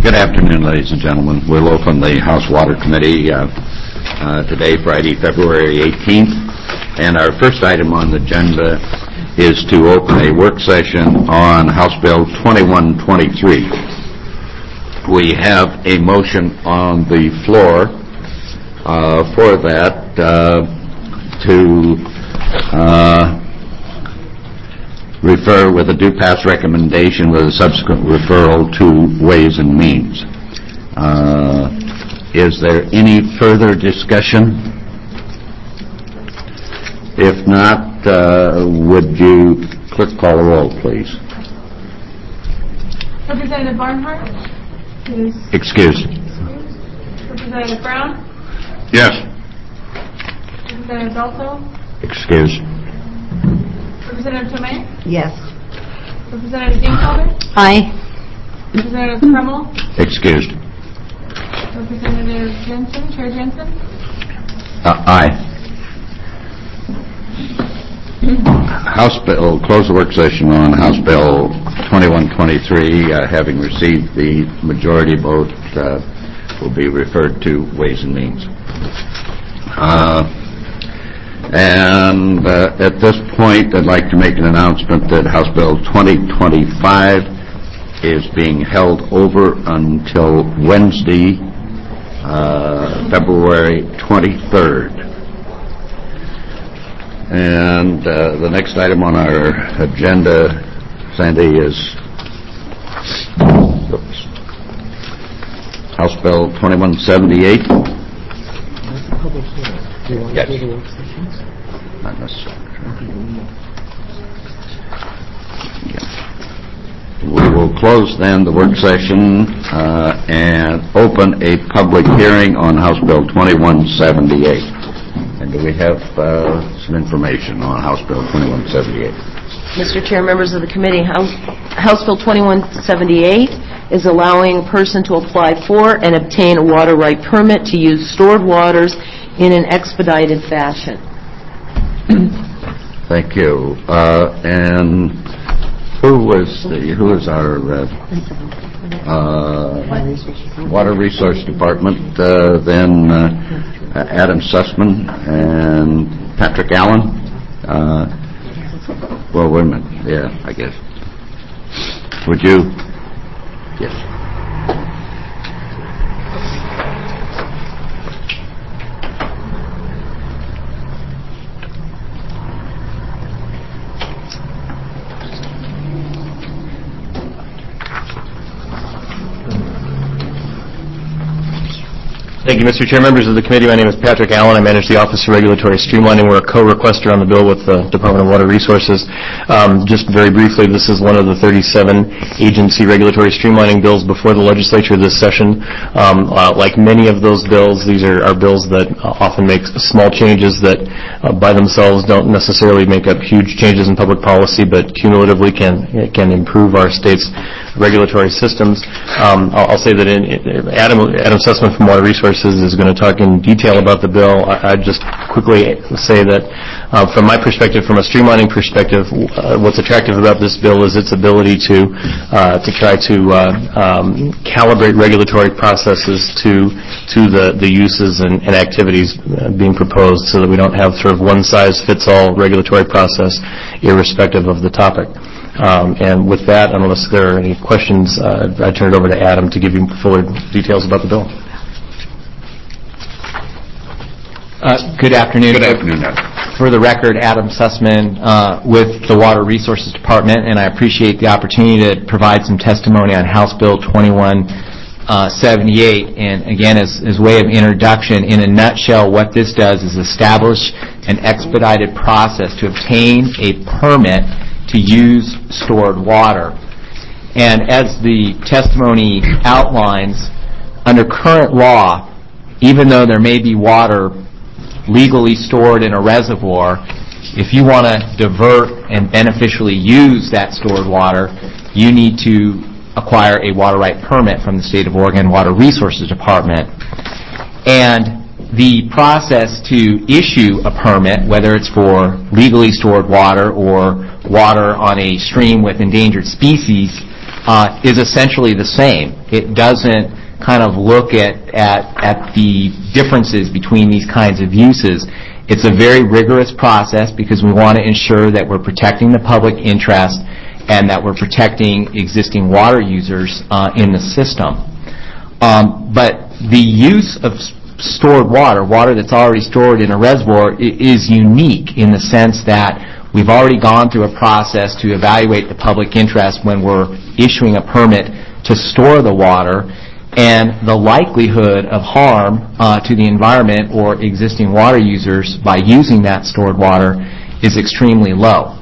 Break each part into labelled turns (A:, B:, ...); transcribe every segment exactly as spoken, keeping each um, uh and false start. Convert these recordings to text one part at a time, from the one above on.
A: Good afternoon, ladies and gentlemen. We'll open the House Water Committee uh, uh, today, Friday, February eighteenth. And our first item on the agenda is to open a work session on House Bill twenty-one twenty-three. We have a motion on the floor uh, for that uh, to uh, refer with a due pass recommendation with a subsequent referral to Ways and Means. Uh, is there any further discussion? If not, uh, would you clerk call the roll, please?
B: Representative Barnhart is
A: excused.
B: Representative Brown?
A: Yes.
B: Representative Dalto?
A: Excused.
B: Representative Tomei?
C: Yes.
B: Representative Dingfelder?
C: Aye.
B: Representative Kreml?
A: Excused.
B: Representative Jensen, Chair Jensen?
A: Uh, aye. House Bill, close the work session on House Bill twenty-one twenty-three. Uh, having received the majority vote, uh, will be referred to Ways and Means. Uh, and uh, at this point, I'd like to make an announcement that House Bill twenty twenty-five is being held over until Wednesday, uh, February twenty-third. And uh, the next item on our agenda, Sandy, is oops, House Bill twenty-one seventy-eight. Yes. Not necessarily. Yeah. We will close then the work session uh, and open a public hearing on House Bill twenty-one seventy-eight. And do we have uh, some information on House Bill twenty-one seventy-eight?
C: Mister Chair, members of the committee, House, House Bill twenty-one seventy-eight is allowing a person to apply for and obtain a water right permit to use stored waters in an expedited fashion.
A: Thank you. Uh, and who was the, who is our uh, uh, Water Resource Department? Uh, then uh, Adam Sussman and Patrick Allen. Uh, well, wait a minute. Yeah, I guess. Would you? Yes.
D: Thank you, Mister Chair. Members of the committee, my name is Patrick Allen. I manage the Office of Regulatory Streamlining. We're a co-requester on the bill with the Department of Water Resources. Um, just very briefly, this is one of the thirty-seven agency regulatory streamlining bills before the legislature this session. Um, uh, like many of those bills, these are, are bills that uh, often make small changes that uh, by themselves don't necessarily make up huge changes in public policy, but cumulatively can can improve our state's regulatory systems. Um, I'll, I'll say that in, in Adam, Adam Sussman from Water Resources is going to talk in detail about the bill. I, I'd just quickly say that uh, from my perspective, from a streamlining perspective, uh, what's attractive about this bill is its ability to uh, to try to uh, um, calibrate regulatory processes to to the, the uses and, and activities uh, being proposed so that we don't have sort of one-size-fits-all regulatory process irrespective of the topic. Um, and with that, unless there are any questions, uh, I turn it over to Adam to give you fuller details about the bill.
E: Uh, good afternoon.
A: Good afternoon.
E: For the record, Adam Sussman uh, with the Water Resources Department, and I appreciate the opportunity to provide some testimony on House Bill twenty-one seventy-eight. And again, as, as way of introduction, in a nutshell, what this does is establish an expedited process to obtain a permit to use stored water. And as the testimony outlines, under current law, even though there may be water legally stored in a reservoir, if you want to divert and beneficially use that stored water, you need to acquire a water right permit from the State of Oregon Water Resources Department. And the process to issue a permit, whether it's for legally stored water or water on a stream with endangered species, uh, is essentially the same. It doesn't kind of look at, at, at the differences between these kinds of uses. It's a very rigorous process because we want to ensure that we're protecting the public interest and that we're protecting existing water users uh, in the system. Um, but the use of stored water, water that's already stored in a reservoir, is unique in the sense that we've already gone through a process to evaluate the public interest when we're issuing a permit to store the water, and the likelihood of harm uh, to the environment or existing water users by using that stored water is extremely low.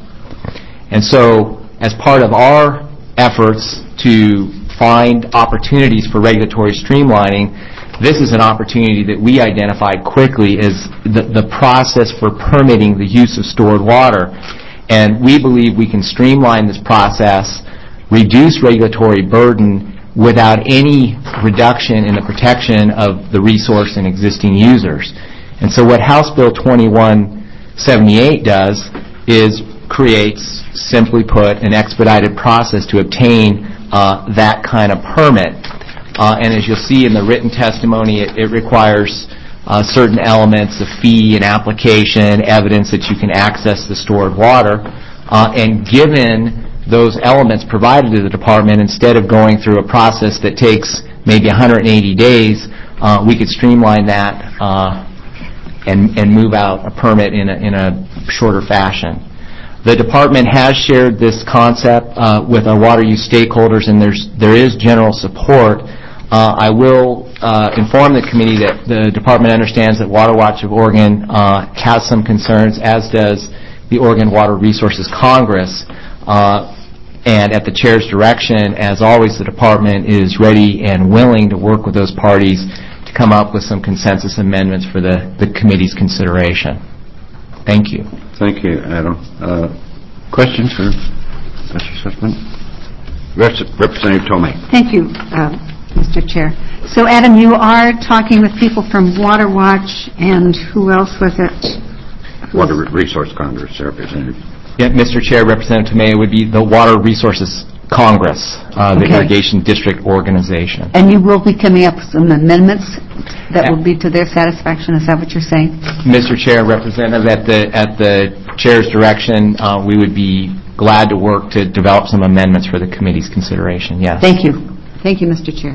E: And so, as part of our efforts to find opportunities for regulatory streamlining, this is an opportunity that we identified quickly as the, the process for permitting the use of stored water. And we believe we can streamline this process, reduce regulatory burden without any reduction in the protection of the resource and existing users. And so what House Bill twenty-one seventy-eight does is creates, simply put, an expedited process to obtain uh, that kind of permit. Uh, and as you'll see in the written testimony, it, it requires uh, certain elements of fee and application, evidence that you can access the stored water. Uh, and given those elements provided to the department, instead of going through a process that takes maybe one hundred eighty days, uh, we could streamline that uh, and, and move out a permit in a, in a shorter fashion. The department has shared this concept uh, with our water use stakeholders, and there's, there is general support. Uh, I will uh, inform the committee that the department understands that Water Watch of Oregon uh, has some concerns, as does the Oregon Water Resources Congress. Uh, and at the chair's direction, as always, the department is ready and willing to work with those parties to come up with some consensus amendments for the, the committee's consideration. Thank you.
A: Thank you, Adam. Uh, questions for Mister Sussman? Representative Tomei.
F: Thank you, uh, Mister Chair. So, Adam, you are talking with people from Water Watch, and who else was it?
A: Water Resource Congress, Representative.
E: Yeah, Mister Chair, Representative Tomei, would be the Water Resources Congress, uh, the
F: Okay.
E: Irrigation District Organization.
F: And you will be coming up with some amendments that will be to their satisfaction. Is that what you're saying?
E: Mister Chair, Representative, at the at the chair's direction, uh, we would be glad to work to develop some amendments for the committee's consideration. Yes.
F: Thank you. Thank you, Mister Chair.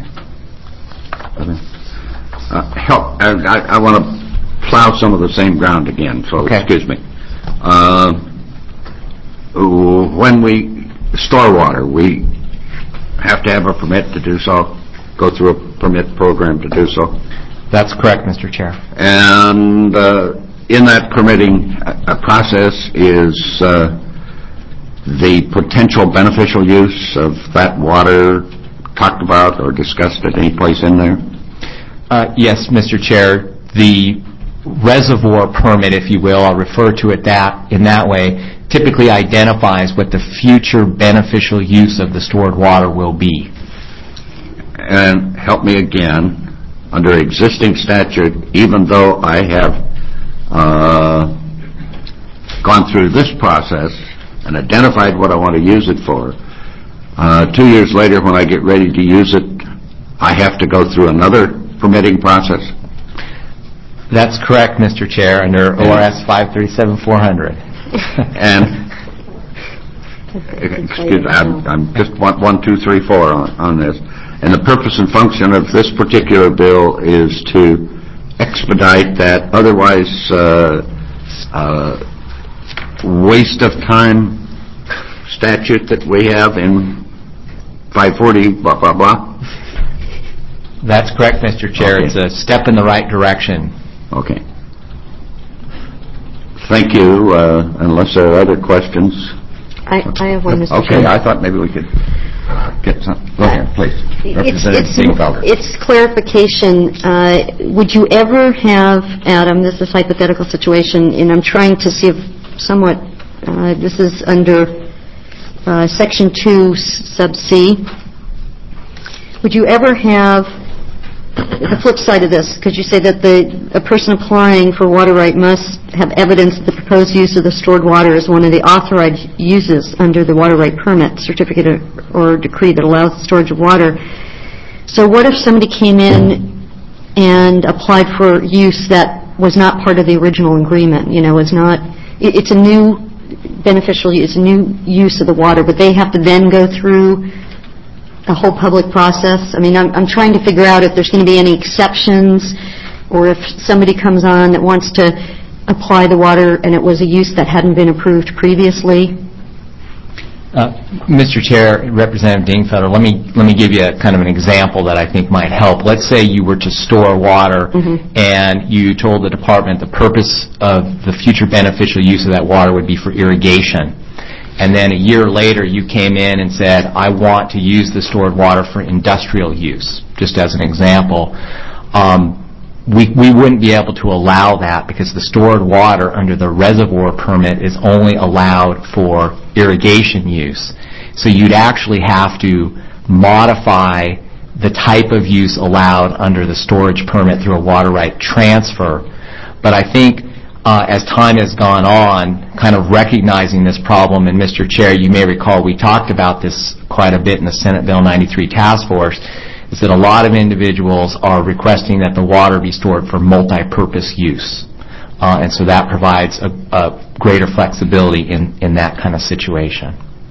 A: Uh, help, I, I, I want to plow some of the same ground again, so
E: Okay.
A: excuse me. Uh, when we store water, we have to have a permit to do so, go through a permit program to do so.
E: That's correct, Mister Chair.
A: And uh, in that permitting uh, process is uh, the potential beneficial use of that water talked about or discussed at any place in there?
E: Uh, yes, Mister Chair. The reservoir permit, if you will, I'll refer to it that in that way, typically identifies what the future beneficial use of the stored water will be.
A: And help me again, under existing statute, even though I have uh, gone through this process and identified what I want to use it for, uh, two years later when I get ready to use it, I have to go through another permitting process?
E: That's correct, Mister Chair, under O R S five thirty-seven four hundred.
A: And, excuse me, I'm, I'm just one, one, two, three, four on, on this. And the purpose and function of this particular bill is to expedite that otherwise uh, uh, waste of time statute that we have in five forty, blah, blah, blah.
E: That's correct, Mister Chair.
A: Okay.
E: It's a step in the right direction.
A: Okay. Thank you. Uh, unless there are other questions.
G: I, I have one, Mister
A: Okay,
G: Chair.
A: I thought maybe we could get some. Go ahead, please.
G: It's,
A: Representative
G: it's,
A: Dingfelder.
G: it's clarification. Uh, would you ever have, Adam, this is a hypothetical situation, and I'm trying to see if somewhat, uh, this is under uh, Section two, sub C. Would you ever have the flip side of this? Could you say that the a person applying for water right must have evidence that the proposed proposed use of the stored water is one of the authorized uses under the water right permit certificate or decree that allows the storage of water. So what if somebody came in and applied for use that was not part of the original agreement, you know, is not, it- it's a new beneficial use, a new use of the water, but they have to then go through a whole public process? I mean, I'm, I'm trying to figure out if there's going to be any exceptions, or if somebody comes on that wants to apply the water and it was a use that hadn't been approved previously.
E: Uh, Mister Chair, Representative Dingfelder, let me let me give you a, kind of an example that I think might help. Let's say you were to store water,
G: Mm-hmm.
E: and you told the department the purpose of the future beneficial use of that water would be for irrigation. And then a year later, you came in and said, I want to use the stored water for industrial use, just as an example. Um, we, we wouldn't be able to allow that because the stored water under the reservoir permit is only allowed for irrigation use. So you'd actually have to modify the type of use allowed under the storage permit through a water right transfer. But I think uh, as time has gone on, kind of recognizing this problem, and Mister Chair, you may recall we talked about this quite a bit in the Senate Bill ninety-three task force, is that a lot of individuals are requesting that the water be stored for multi-purpose use. Uh, and so that provides a, a greater flexibility in, in that kind of situation.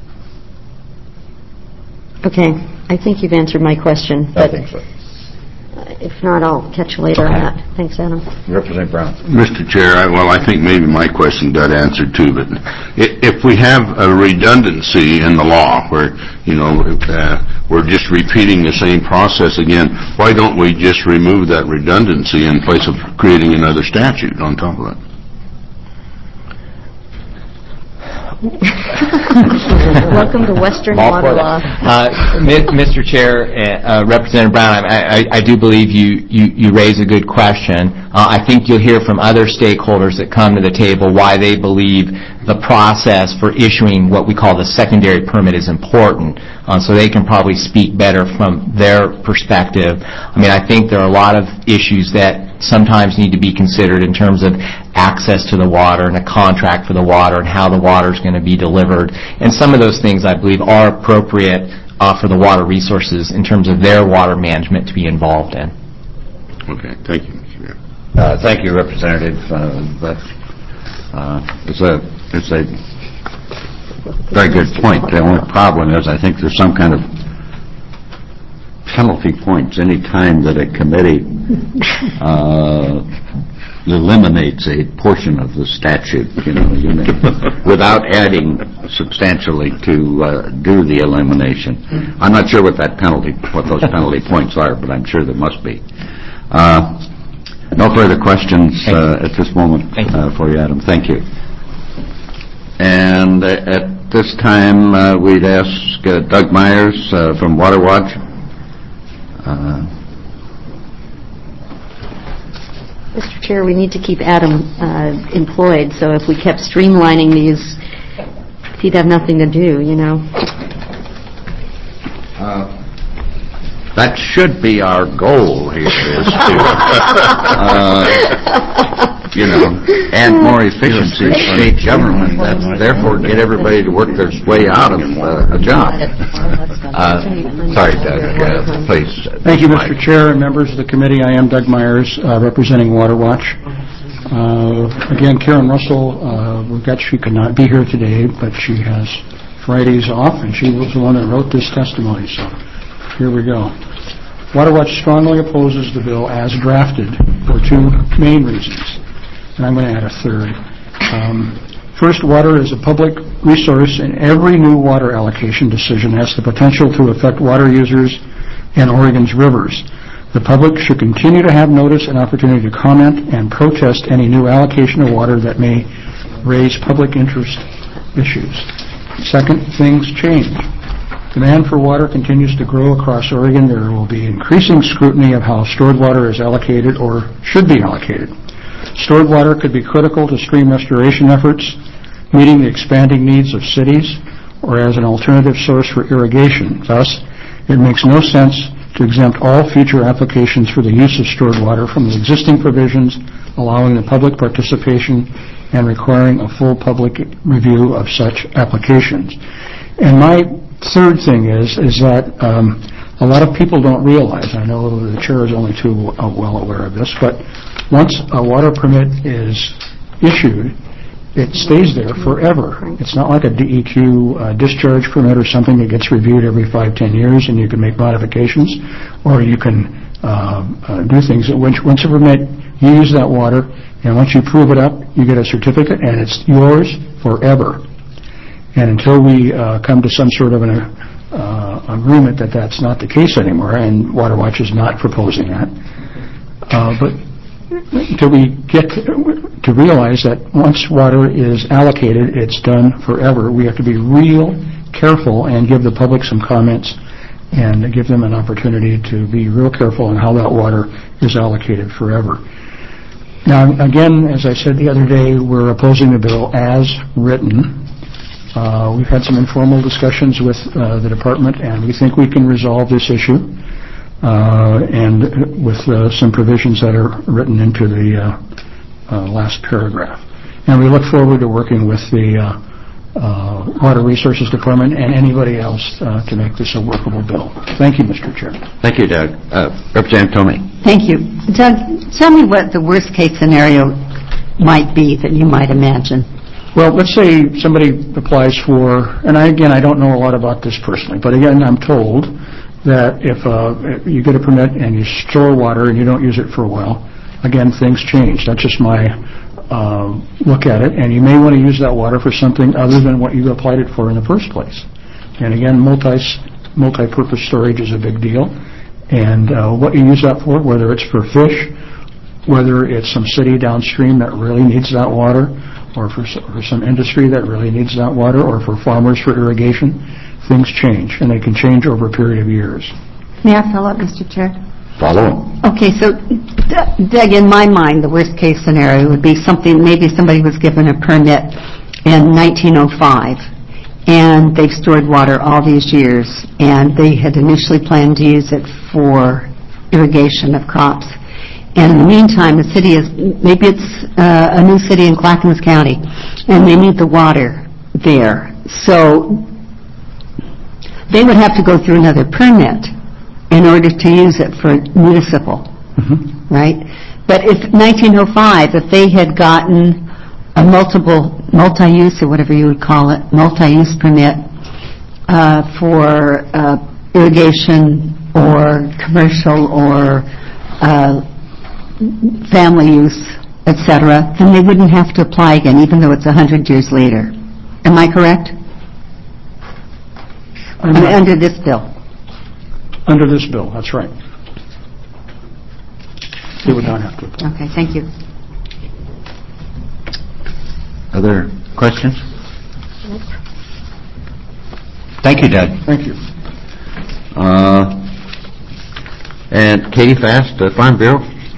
G: Okay, I think you've answered my question,
A: I
G: but
A: think so.
G: if not, I'll catch you later on that. Thanks, Adam.
A: Representative Brown.
H: Mister Chair, I- well, I think maybe my question got answered too, but i- if we have a redundancy in the law where, you know, uh, we're just repeating the same process again, why don't we just remove that redundancy in place of creating another statute on top of that?
G: Welcome to Western
A: All
G: water
A: for
G: law.
E: Uh, Mi- Mister Chair, uh, uh, Representative Brown, I, I, I do believe you, you, you raise a good question. Uh, I think you'll hear from other stakeholders that come to the table why they believe the process for issuing what we call the secondary permit is important. Uh, so they can probably speak better from their perspective. I mean, I think there are a lot of issues that sometimes need to be considered in terms of access to the water and a contract for the water and how the water is going to be delivered. And some of those things, I believe, are appropriate uh, for the water resources in terms of their water management to be involved in.
H: Okay, thank you, Mister Chair.
A: Uh, thank you, Representative. Uh, that, uh, it's a it's a very good point. The only problem is I think there's some kind of penalty points any time that a committee uh, eliminates a portion of the statute, you know, you know without adding substantially to uh, do the elimination. I'm not sure what that penalty, what those penalty points are, but I'm sure there must be. Uh, no further questions uh, at this moment uh, for you, Adam. Thank you. And uh, at this time, uh, we'd ask uh, Doug Myers uh, from Water Watch. Uh,
G: Mister Chair, we need to keep Adam uh, employed, so if we kept streamlining these, he'd have nothing to do, you know.
A: uh, that should be our goal here, is to, uh, you know, add more efficiency in state government, and therefore get everybody to work their way out of uh, a job. Uh, sorry, Doug, uh, please.
I: Thank you, Mister Chair and members of the committee. I am Doug Myers, uh, representing Water Watch. Uh, again, Karen Russell, uh, regret she could not be here today, but she has Fridays off, and she was the one that wrote this testimony, so here we go. Water Watch strongly opposes the bill as drafted for two main reasons, and I'm going to add a third. Um, First, water is a public resource, and every new water allocation decision has the potential to affect water users in Oregon's rivers. The public should continue to have notice and opportunity to comment and protest any new allocation of water that may raise public interest issues. Second, things change. Demand for water continues to grow across Oregon. There will be increasing scrutiny of how stored water is allocated or should be allocated. Stored water could be critical to stream restoration efforts, meeting the expanding needs of cities, or as an alternative source for irrigation. Thus, it makes no sense to exempt all future applications for the use of stored water from the existing provisions allowing the public participation and requiring a full public review of such applications. And my third thing is, is that um, a lot of people don't realize, I know the chair is only too well aware of this, but once a water permit is issued, it stays there forever. It's not like a D E Q uh, discharge permit or something that gets reviewed every five, ten years and you can make modifications, or you can uh, uh, do things. Once, once a permit, you use that water, and once you prove it up, you get a certificate, and it's yours forever. And until we uh, come to some sort of an uh, agreement that that's not the case anymore, and Water Watch is not proposing that, uh, but until we get to realize that once water is allocated, it's done forever. We have to be real careful and give the public some comments and give them an opportunity to be real careful on how that water is allocated forever. Now, again, as I said the other day, we're opposing the bill as written. Uh, we've had some informal discussions with uh, the department, and we think we can resolve this issue. Uh, and with uh, some provisions that are written into the uh, uh, last paragraph. And we look forward to working with the uh, uh, Water Resources Department and anybody else uh, to make this a workable bill. Thank you, Mister Chair.
A: Thank you, Doug. Uh, Representative Tomei.
F: Thank you. Doug, tell me what the worst-case scenario might be that you might imagine.
I: Well, let's say somebody applies for, and I, again, I don't know a lot about this personally, but again, I'm told that if, uh, if you get a permit and you store water and you don't use it for a while, again, things change. That's just my uh, look at it. And you may want to use that water for something other than what you applied it for in the first place. And again, multi, multi-purpose storage is a big deal. And uh, what you use that for, whether it's for fish, whether it's some city downstream that really needs that water, or for, for some industry that really needs that water, or for farmers for irrigation, things change, and they can change over a period of years.
F: May I follow up, Mister Chair?
A: Follow.
F: Okay, so, Doug, in my mind, the worst-case scenario would be something, maybe somebody was given a permit in nineteen oh five, and they've stored water all these years, and they had initially planned to use it for irrigation of crops. And in the meantime, the city is, maybe it's uh, a new city in Clackamas County, and they need the water there. So they would have to go through another permit in order to use it for municipal, mm-hmm. right? But if nineteen oh five, if they had gotten a multiple, multi-use or whatever you would call it, multi-use permit uh, for uh, irrigation or commercial or uh, family use, et cetera, then they wouldn't have to apply again, even though it's a hundred years later. Am I correct? I mean, under this bill.
I: Under this bill, that's right. They would not have to apply.
F: Okay, thank you.
A: Other questions? Thank you, Doug.
I: Thank you.
A: Uh, and Katie Fast, uh, Farm Bureau.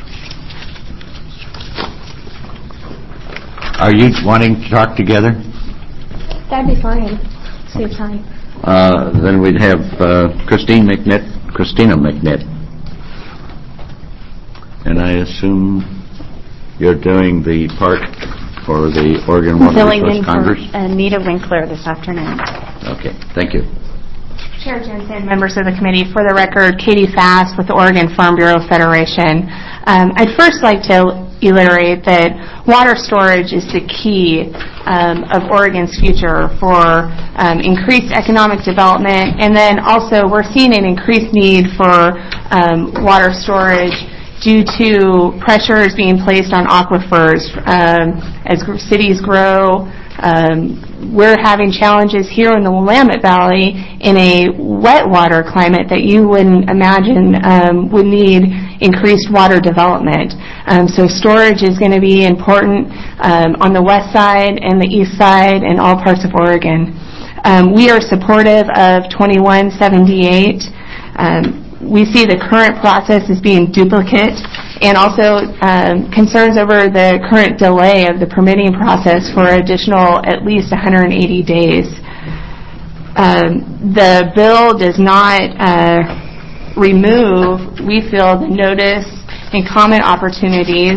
A: Are you wanting to talk together?
B: That'd be fine. Save time.
A: Uh, then we'd have uh, Christine McNitt, Christina McNitt. And I assume you're doing the part for the Oregon Water
J: Filling
A: Resource
J: in
A: Congress?
J: for Anita Winkler this afternoon.
A: Okay, thank you.
B: Chair Jensen, members of the committee, for the record, Katie Fast with the Oregon Farm Bureau Federation. Um, I'd first like to reiterate that water storage is the key um, of Oregon's future for um, increased economic development, and then also we're seeing an increased need for um, water storage due to pressures being placed on aquifers um, as cities grow. Um, we're having challenges here in the Willamette Valley in a wet water climate that you wouldn't imagine um, would need increased water development. Um, so storage is going to be important um, on the west side and the east side and all parts of Oregon. Um, we are supportive of twenty-one seventy-eight. Um, we see the current process as being duplicate, and also um, concerns over the current delay of the permitting process for additional at least one hundred eighty days. Um, the bill does not uh, remove, we feel, the notice and comment opportunities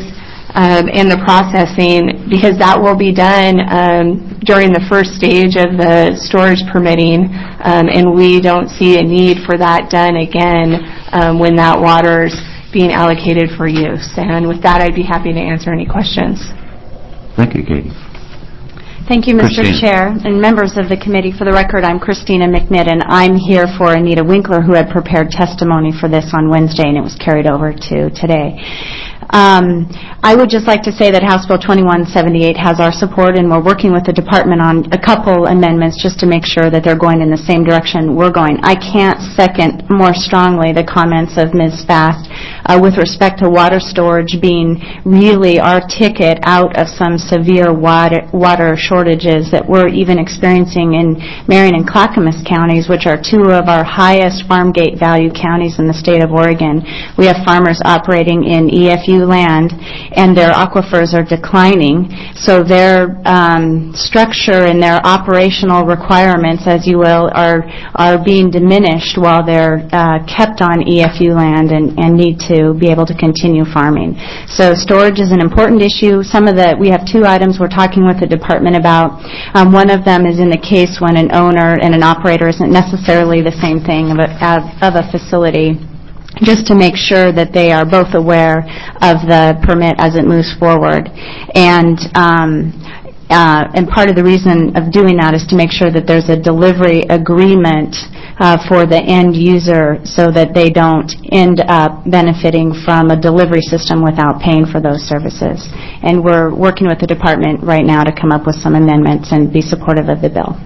B: um, and the processing, because that will be done um, during the first stage of the storage permitting, um, and we don't see a need for that done again um, when that water's being allocated for use. And with that, I'd be happy to answer any questions.
A: Thank you, Katie.
J: Thank you, Mister
A: Christine.
J: Chair and members of the committee. For the record, I'm Christina McNidden. I'm here for Anita Winkler, who had prepared testimony for this on Wednesday, and it was carried over to today. Um, I would just like to say that House Bill twenty-one seventy-eight has our support, and we're working with the department on a couple amendments just to make sure that they're going in the same direction we're going. I can't second more strongly the comments of Miz Fast uh, with respect to water storage being really our ticket out of some severe water, water shortages that we're even experiencing in Marion and Clackamas counties, which are two of our highest farm gate value counties in the state of Oregon. We have farmers operating in E F U land, and their aquifers are declining, so their um, structure and their operational requirements, as you will, are are being diminished while they're uh, kept on E F U land and, and need to be able to continue farming. So storage is an important issue. Some of the, we have two items we're talking with the department about. Um, one of them is in the case when an owner and an operator isn't necessarily the same thing of a, of, of a facility, just to make sure that they are both aware of the permit as it moves forward. And um, uh, and part of the reason of doing that is to make sure that there's a delivery agreement uh, for the end user so that they don't end up benefiting from a delivery system without paying for those services. And we're working with the department right now to come up with some amendments and be supportive of the bill.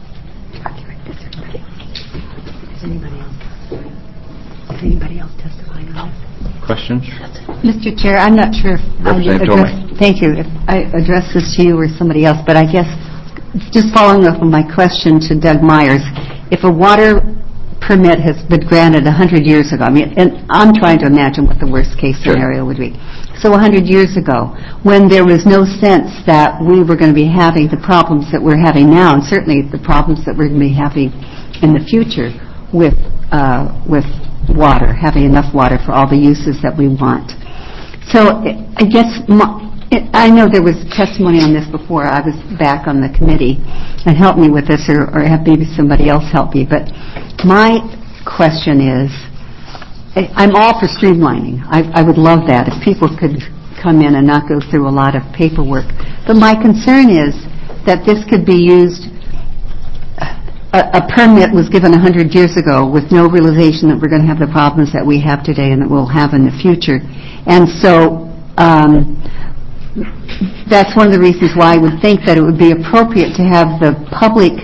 F: Anybody else testifying on this?
A: Questions?
F: Mister Chair, I'm not sure if I
A: Representative
F: address, thank you, if I address this to you or somebody else, but I guess just following up on my question to Doug Myers, if a water permit has been granted one hundred years ago, I mean, and I'm trying to imagine what the worst case
A: Sure.
F: scenario would be. So one hundred years ago, when there was no sense that we were going to be having the problems that we're having now, and certainly the problems that we're going to be having in the future with uh, with water, having enough water for all the uses that we want. So I guess my, I know there was testimony on this before. I was back on the committee, and help me with this, or, or have maybe somebody else help me. But my question is, I'm all for streamlining. I, I would love that if people could come in and not go through a lot of paperwork. But my concern is that this could be used. A, a permit was given one hundred years ago with no realization that we're going to have the problems that we have today and that we'll have in the future. And so um, that's one of the reasons why I would think that it would be appropriate to have the public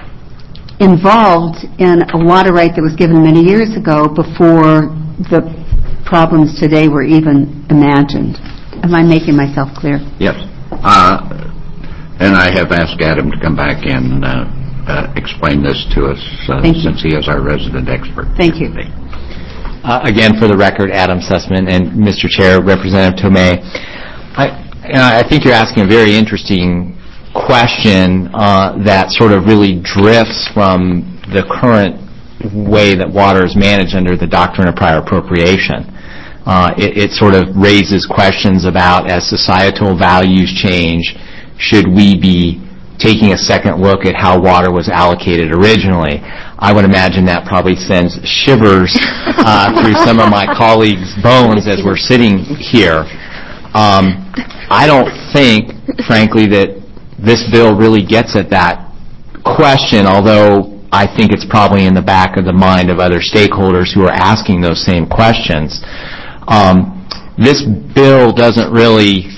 F: involved in a water right that was given many years ago before the problems today were even imagined. Am I making myself clear?
A: Yes. Uh, and I have asked Adam to come back and uh, uh, explain this to us uh, since he is our resident expert.
F: Thank you.
E: Uh, again, for the record, Adam Sussman and Mister Chair, Representative Tomei, I, I think you're asking a very interesting question uh, that sort of really drifts from the current way that water is managed under the doctrine of prior appropriation. Uh, it, it sort of raises questions about, as societal values change, should we be taking a second look at how water was allocated originally? I would imagine that probably sends shivers uh, through some of my colleagues' bones as we're sitting here. Um, I don't think, frankly, that this bill really gets at that question, although I think it's probably in the back of the mind of other stakeholders who are asking those same questions. Um, this bill doesn't really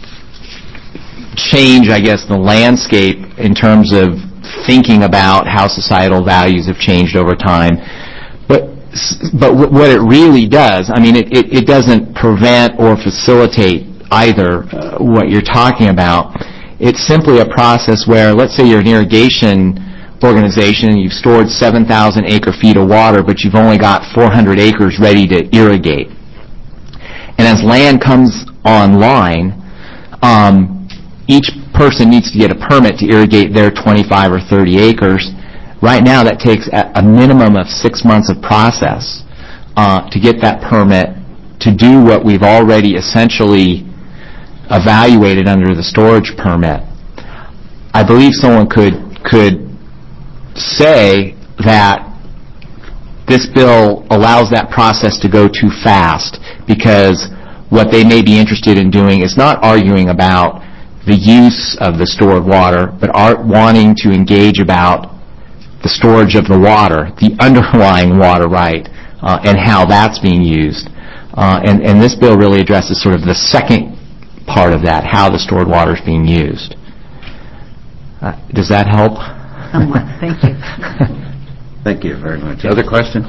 E: change, I guess, the landscape in terms of thinking about how societal values have changed over time. But but what it really does, I mean, it, it, it doesn't prevent or facilitate either uh, what you're talking about. It's simply a process where, let's say you're an irrigation organization and you've stored seven thousand acre feet of water, but you've only got four hundred acres ready to irrigate. And as land comes online, um, each person needs to get a permit to irrigate their twenty-five or thirty acres. Right now, that takes a minimum of six months of process uh, to get that permit to do what we've already essentially evaluated under the storage permit. I believe someone could could say that this bill allows that process to go too fast, because what they may be interested in doing is not arguing about the use of the stored water, but are wanting to engage about the storage of the water, the underlying water right, uh, and how that's being used. Uh, and, and this bill really addresses sort of the second part of that, how the stored water is being used. Uh, does that help?
F: Somewhat. Thank you.
A: Thank you very much. Other questions?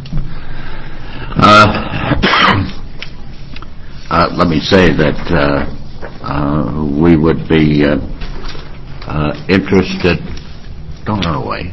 A: Uh, uh, let me say that uh, uh, we would be uh, uh, interested. Don't run away.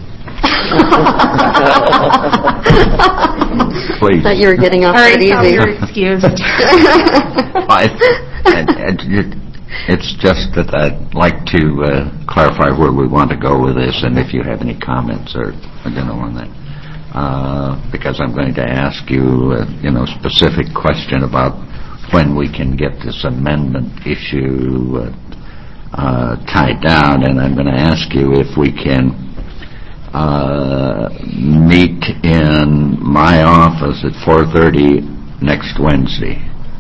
A: Please.
G: Thought you were getting off
B: All right,
G: that
B: Sally,
G: easy.
B: you're excused.
A: I, and, and it, it's just that I'd like to uh, clarify where we want to go with this, and if you have any comments or I don't know on that, uh, because I'm going to ask you, uh, you know, specific question about when we can get this amendment issue uh, uh, tied down, and I'm going to ask you if we can uh, meet in my office at four thirty next Wednesday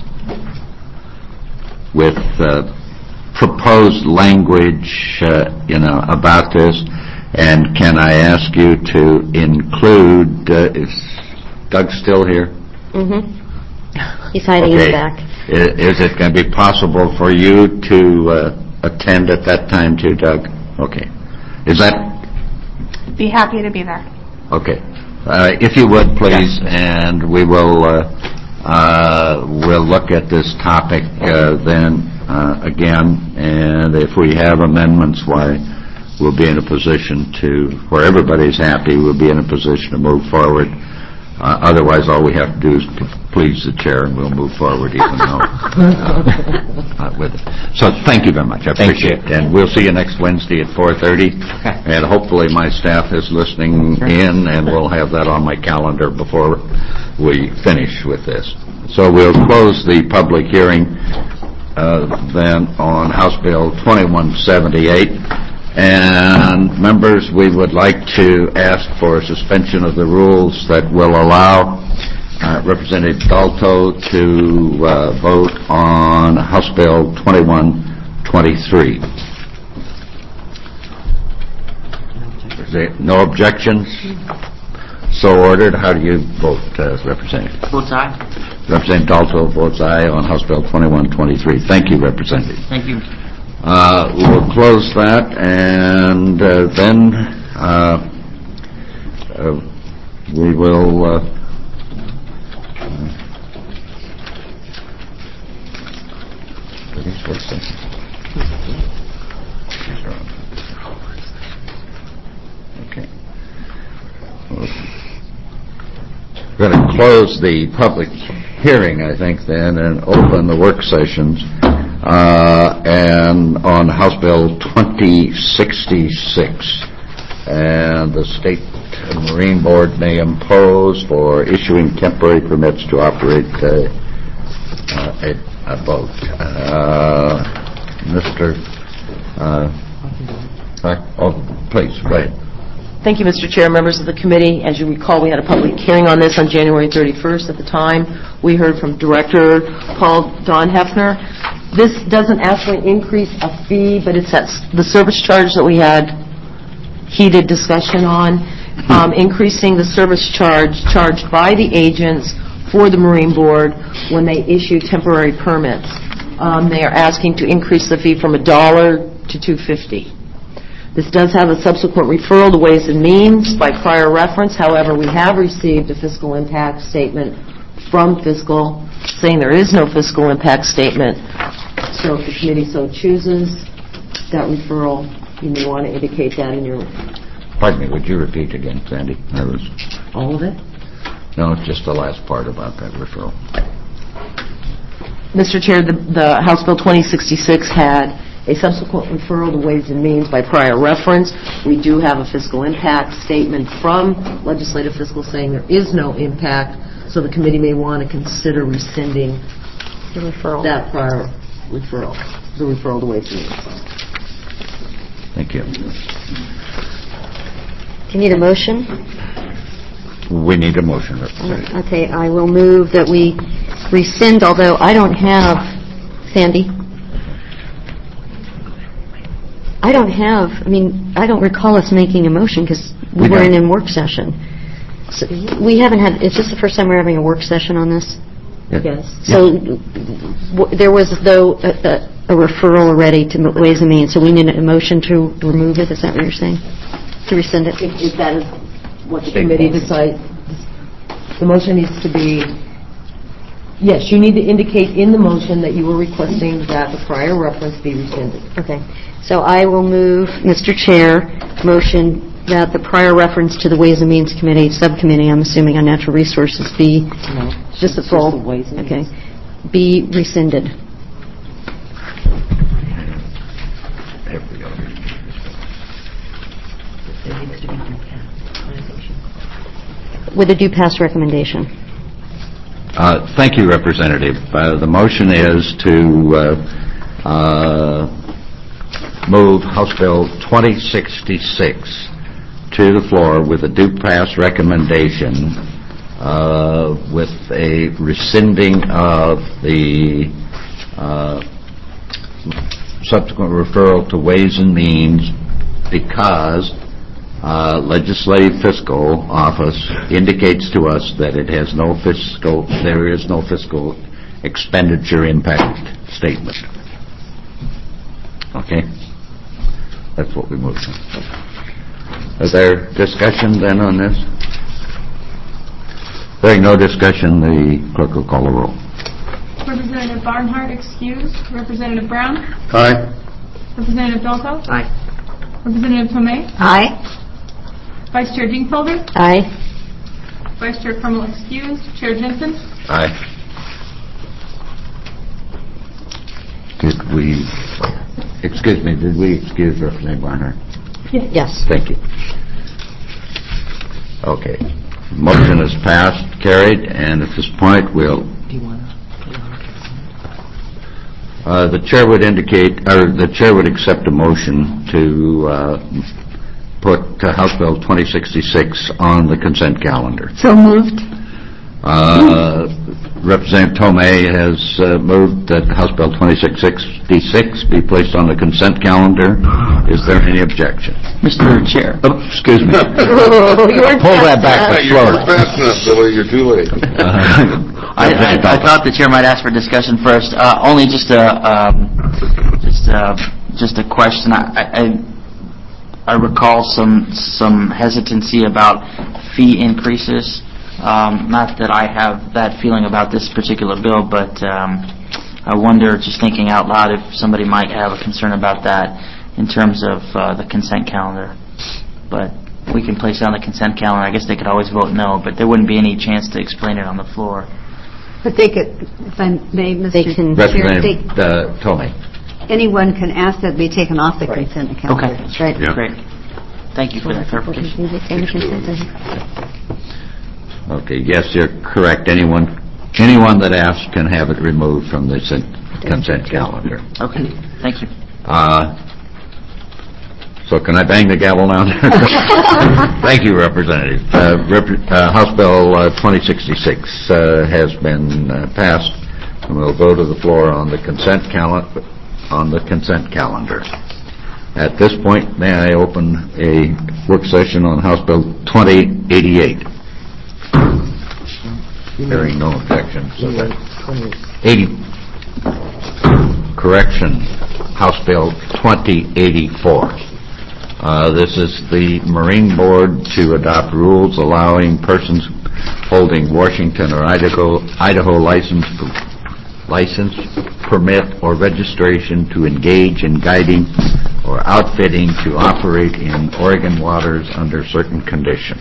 A: with uh, proposed language, uh, you know, about this. And can I ask you to include, uh, is Doug still here?
G: Mm-hmm. He's hiding in the back.
A: I- Is it going to be possible for you to uh, attend at that time too, Doug? Okay. Is that,
B: Be happy to be there.
A: okay. Uh, if you would, please, and we will, uh, uh, we'll look at this topic uh, then uh, again, and if we have amendments, why, we'll be in a position to, where everybody's happy, we'll be in a position to move forward. Uh, otherwise, all we have to do is p- please the chair, and we'll move forward even though uh, not with it. So thank you very much. I
E: Thank
A: appreciate
E: you.
A: it. And we'll see you next Wednesday at four thirty. And hopefully my staff is listening in, and we'll have that on my calendar before we finish with this. So we'll close the public hearing uh, then on House Bill twenty-one seventy-eight. And members, we would like to ask for a suspension of the rules that will allow uh, Representative Dalto to uh, vote on House Bill twenty-one twenty-three. Is there no objections? So ordered. How do you vote, uh, Representative?
K: Votes aye.
A: Representative Dalto votes aye on House Bill twenty-one twenty-three. Thank you, Representative.
K: Thank you.
A: Uh, we'll close that, and uh, then uh, uh, we will uh, okay. We're going to close the public hearing, I think, then, and open the work sessions. Uh, and on House Bill twenty sixty-six, and the State Marine Board may impose for issuing temporary permits to operate uh, uh, a, a boat. Uh, Mister Uh, uh, oh, please, go ahead.
C: Thank you, Mister Chair, members of the committee. As you recall, we had a public hearing on this on January thirty-first. At the time, we heard from Director Paul Don Hefner. This doesn't actually increase a fee, but it's that, the service charge that we had heated discussion on, um, increasing the service charge charged by the agents for the Marine Board when they issue temporary permits. Um, they are asking to increase the fee from a dollar to two fifty. This does have a subsequent referral to Ways and Means by prior reference. However, we have received a fiscal impact statement from fiscal saying there is no fiscal impact statement. So if the committee so chooses, that referral, you may want to indicate that in your...
A: Pardon me, would you repeat again, Sandy? I was...
C: All of it?
A: No, just the last part about that referral.
C: Mister Chair, the, the House Bill twenty sixty-six had a subsequent referral to Ways and Means by prior reference. We do have a fiscal impact statement from legislative fiscal saying there is no impact, so the committee may want to consider rescinding
B: The referral.
C: that prior referral, the referral to Ways and Means.
A: Thank you.
G: Do you need a motion?
A: We need a motion, Representative.
G: Okay, I will move that we rescind, although I don't have, Sandy? I don't have, I mean, I don't recall us making a motion because we
A: We
G: weren't
A: don't.
G: in work session. So we haven't had, is this the first time we're having a work session on this?
C: Yes.
G: So w- there was, though, a a- a referral already to Ways and Means, so we need a motion to remove it, is that what you're saying? To rescind it?
C: If that is what the committee decides, the motion needs to be, yes, you need to indicate in the motion that you were requesting that the prior reference be rescinded.
G: Okay. So I will move, Mister Chair, motion that the prior reference to the Ways and Means Committee, subcommittee, I'm assuming on natural resources, be,
C: No,
G: just the
C: it's
G: full,
C: the Ways and
G: okay,
C: Means.
G: be rescinded.
A: There we go.
G: With a due pass recommendation.
A: Uh, Thank you, Representative. Uh, The motion is to uh, uh, move House Bill twenty sixty-six to the floor with a due pass recommendation uh, with a rescinding of the uh, subsequent referral to Ways and Means because Uh, Legislative Fiscal Office indicates to us that it has no fiscal, there is no fiscal expenditure impact statement. Okay? That's what we moved on. Is there discussion then on this? There no discussion, the clerk will call the roll.
K: Representative Barnhart excused. Representative Brown.
H: Aye.
K: Representative Dalto.
C: Aye.
K: Representative Tomei.
G: Aye.
K: Vice Chair Dingfelder.
G: Aye.
K: Vice Chair Crummell excused. Chair Jensen.
A: Aye. Did we, excuse me, did we excuse Representative Barnhart?
G: Yes.
A: Thank you. Okay. Motion is passed, carried, and at this point, we'll...
C: Do you want to?
A: Uh, the chair would indicate, or the chair would accept a motion to uh, put uh, House Bill twenty sixty-six on the consent calendar.
F: So moved.
A: Uh, Representative Tomei has uh, moved that House Bill twenty sixty-six be placed on the consent calendar. Is there any objection?
E: Mister Chair.
A: Oh, excuse me.
G: Oh, you weren't
A: Pull that back but
H: You're
A: slowly.
H: fast enough, Billy, you're too late.
E: I, I, I thought the chair might ask for discussion first. Uh, only just a um, just a, just a question. I, I I recall some some hesitancy about fee increases. Um, not that I have that feeling about this particular bill, but um, I wonder, just thinking out loud, if somebody might have a concern about that in terms of uh, the consent calendar. But we can place it on the consent calendar. I guess they could always vote no, but there wouldn't be any chance to explain it on the floor.
F: But they could, if I may, Mister
G: They can-
F: Chair,
A: Representative
F: they-
A: uh, Tomei.
F: anyone can ask that it be taken off the consent calendar.
E: Okay.
F: Right.
H: Yeah.
E: Great. Thank you for that clarification.
A: Okay, yes, you're correct. Anyone, anyone that asks can have it removed from the consent consent calendar.
E: Okay. Thank you.
A: Uh, So can I bang the gavel now? Thank you, Representative. Uh, Rep- uh, House Bill uh, twenty sixty-six uh, has been uh, passed, and we'll go to the floor on the consent calendar. On the consent calendar. At this point, may I open a work session on House Bill twenty eighty-eight? Hearing no objections. So that eighty. Correction, House Bill twenty eighty-four. Uh, this is the Marine Board to adopt rules allowing persons holding Washington or Idaho Idaho license license, permit, or registration to engage in guiding or outfitting to operate in Oregon waters under certain conditions.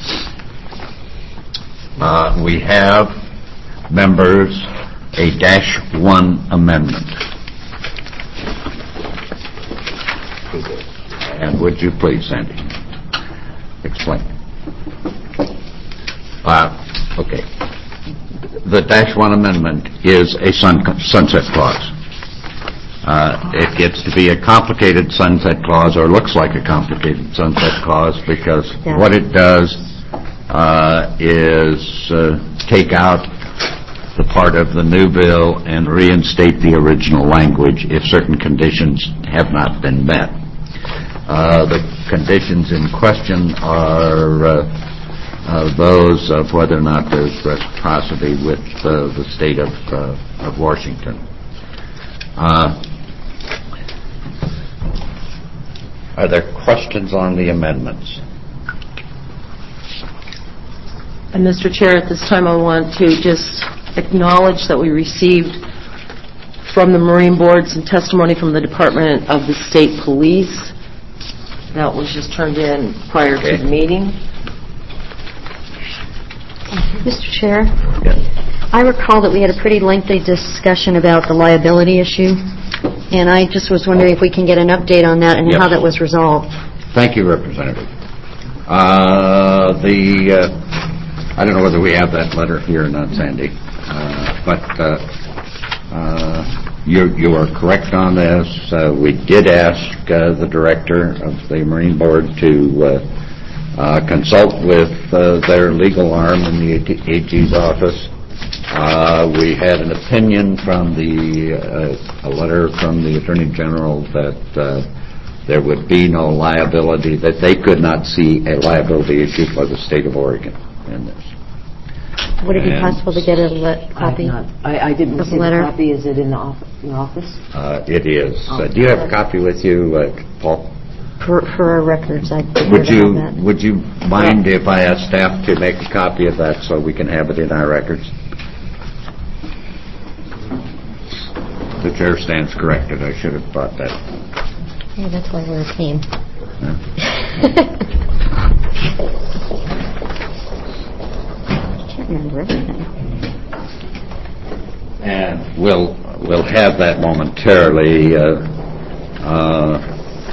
A: Uh, we have, members, a dash one amendment. And would you please, Sandy, explain? Uh, okay. The dash one amendment is a sun, sunset clause. Uh, It gets to be a complicated sunset clause, or looks like a complicated sunset clause, because
G: Yeah.
A: what it does uh, is uh, take out the part of the new bill and reinstate the original language if certain conditions have not been met. Uh, The conditions in question are uh, uh, those of whether or not there's reciprocity with uh, the state of uh, of Washington. Uh, Are there questions on the amendments?
C: And Mister Chair, at this time, I want to just acknowledge that we received from the Marine Board some testimony from the Department of the State Police. That was just turned in prior to the meeting.
G: Mister Chair,
A: Yes.
G: I recall that we had a pretty lengthy discussion about the liability issue, and I just was wondering if we can get an update on that and
A: Yes.
G: how that was resolved.
A: Thank you, Representative. Uh, The, uh, I don't know whether we have that letter here or not, Sandy, uh, but uh, uh, you you are correct on this. Uh, We did ask uh, the director of the Marine Board to uh, uh, consult with uh, their legal arm in the A G's office. Uh, We had an opinion from the, uh, a letter from the Attorney General that uh, there would be no liability, that they could not see a liability issue for the state of Oregon in this.
G: Would it be
A: And-
G: possible to get a le- copy?
C: I didn't
G: Of the receive a letter?
C: copy. Is it in the office?
A: Uh, It is. Uh, Do you have a copy with you, uh, Paul?
G: For for our records, I'd prefer
A: Would
G: to
A: you,
G: have that.
A: would you mind if I ask staff to make a copy of that so we can have it in our records? The chair stands corrected. I should have brought that.
G: Yeah, that's why we're a team. Can't remember everything.
A: And we'll, we'll have that momentarily. Uh, uh,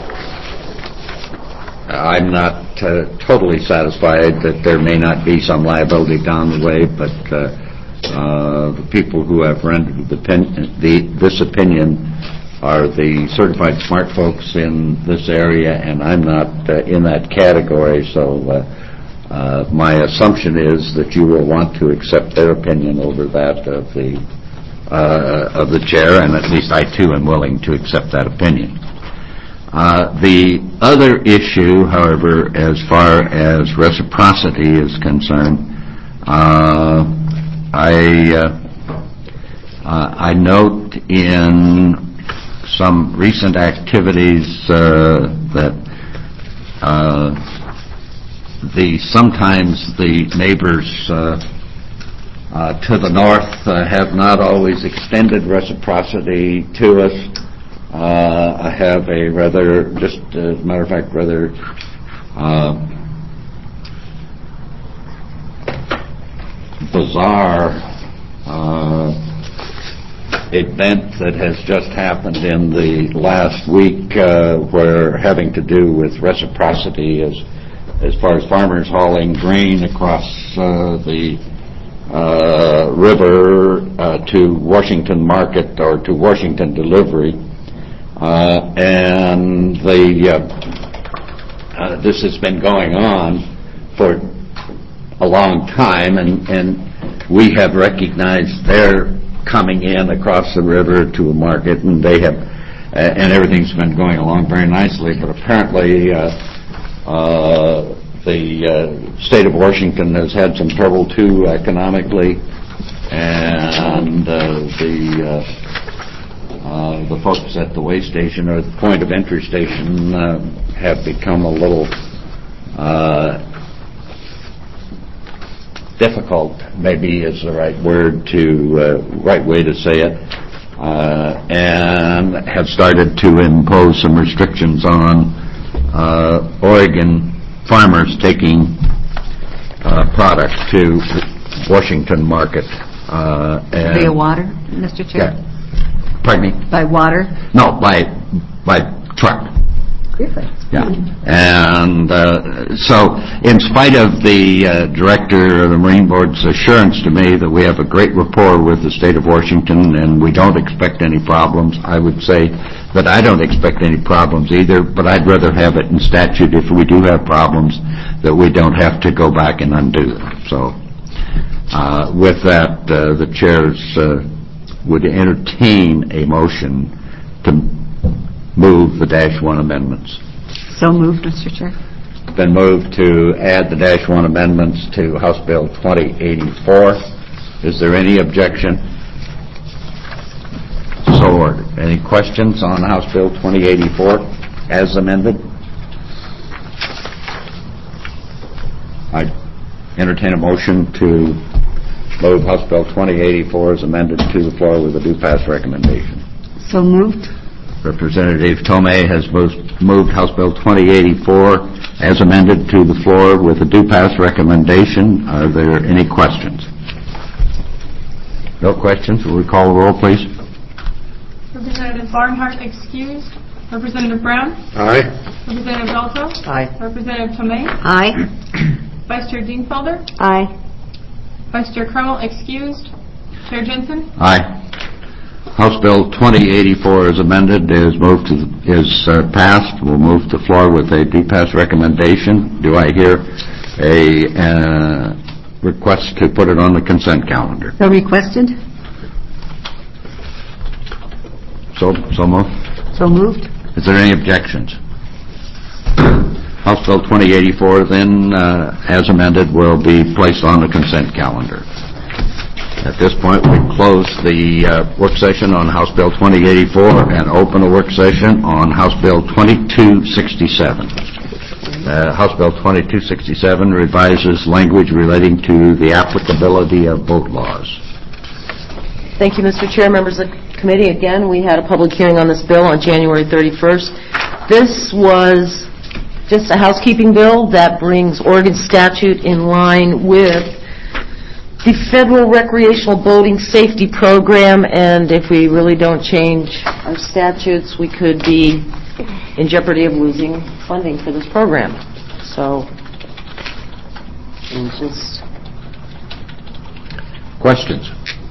A: I'm not uh, totally satisfied that there may not be some liability down the way, but uh, uh, the people who have rendered the, pen, the this opinion are the certified smart folks in this area, and I'm not uh, in that category, so uh, uh, my assumption is that you will want to accept their opinion over that of the uh, of the chair, and at least I too am willing to accept that opinion. Uh, the other issue, however, as far as reciprocity is concerned, uh, I uh, uh, I note in some recent activities uh, that uh, the sometimes the neighbors uh, uh, to the north uh, have not always extended reciprocity to us. Uh, I have a rather, just as a matter of fact, rather uh, bizarre uh, event that has just happened in the last week uh, where having to do with reciprocity as, as far as farmers hauling grain across uh, the uh, river uh, to Washington Market or to Washington Delivery. Uh, and the uh, uh, this has been going on for a long time, and, and we have recognized their coming in across the river to a market, and they have, uh, and everything's been going along very nicely. But apparently, uh, uh, the uh, state of Washington has had some trouble too economically, and uh, the. Uh, Uh, the folks at the way station or the point of entry station uh, have become a little uh, difficult, maybe is the right word to, uh, right way to say it, uh, and have started to impose some restrictions on uh, Oregon farmers taking uh, product to Washington Market. Uh, and
F: Via water, Mister Chair?
A: Yeah. Pardon me?
F: By water?
A: No, by by truck. Yeah. And uh, so, in spite of the uh, director of the Marine Board's assurance to me that we have a great rapport with the state of Washington and we don't expect any problems, I would say that I don't expect any problems either, but I'd rather have it in statute if we do have problems that we don't have to go back and undo them. So, uh, with that, uh, the chairs uh, would entertain a motion to move the dash one amendments.
F: So moved, Mister Chair.
A: Been moved to add the dash one amendments to House Bill twenty eighty-four. Is there any objection? So ordered. Any questions on House Bill twenty eighty-four as amended? I entertain a motion to move House Bill twenty eighty-four as amended to the floor with a due pass recommendation.
F: So moved.
A: Representative Tomei has moved, moved House Bill twenty eighty-four as amended to the floor with a due pass recommendation. Are there any questions? No questions. Will we call the roll, please?
K: Representative Barnhart excused. Representative Brown.
H: Aye.
K: Representative Dalto.
C: Aye.
K: Representative Tomei.
F: Aye.
K: Vice Chair Dingfelder.
J: Aye.
K: Vice Chair Crummell excused. Chair Jensen.
A: Aye. House Bill twenty eighty-four as amended is moved to, is uh, passed. We'll move to the floor with a due pass recommendation. Do I hear a uh, request to put it on the consent calendar?
F: So requested.
A: So, so moved.
F: So moved.
A: Is there any objections? House Bill twenty eighty-four then, uh, as amended, will be placed on the consent calendar. At this point, we close the uh, work session on House Bill twenty eighty-four and open a work session on House Bill twenty-two sixty-seven. Uh, House Bill twenty-two sixty-seven revises language relating to the applicability of boat laws.
C: Thank you, Mister Chair, members of the committee. Again, we had a public hearing on this bill on January thirty-first. This was just a housekeeping bill that brings Oregon statute in line with the federal recreational boating safety program, and if we really don't change our statutes, we could be in jeopardy of losing funding for this program. So, it's just...
A: Questions?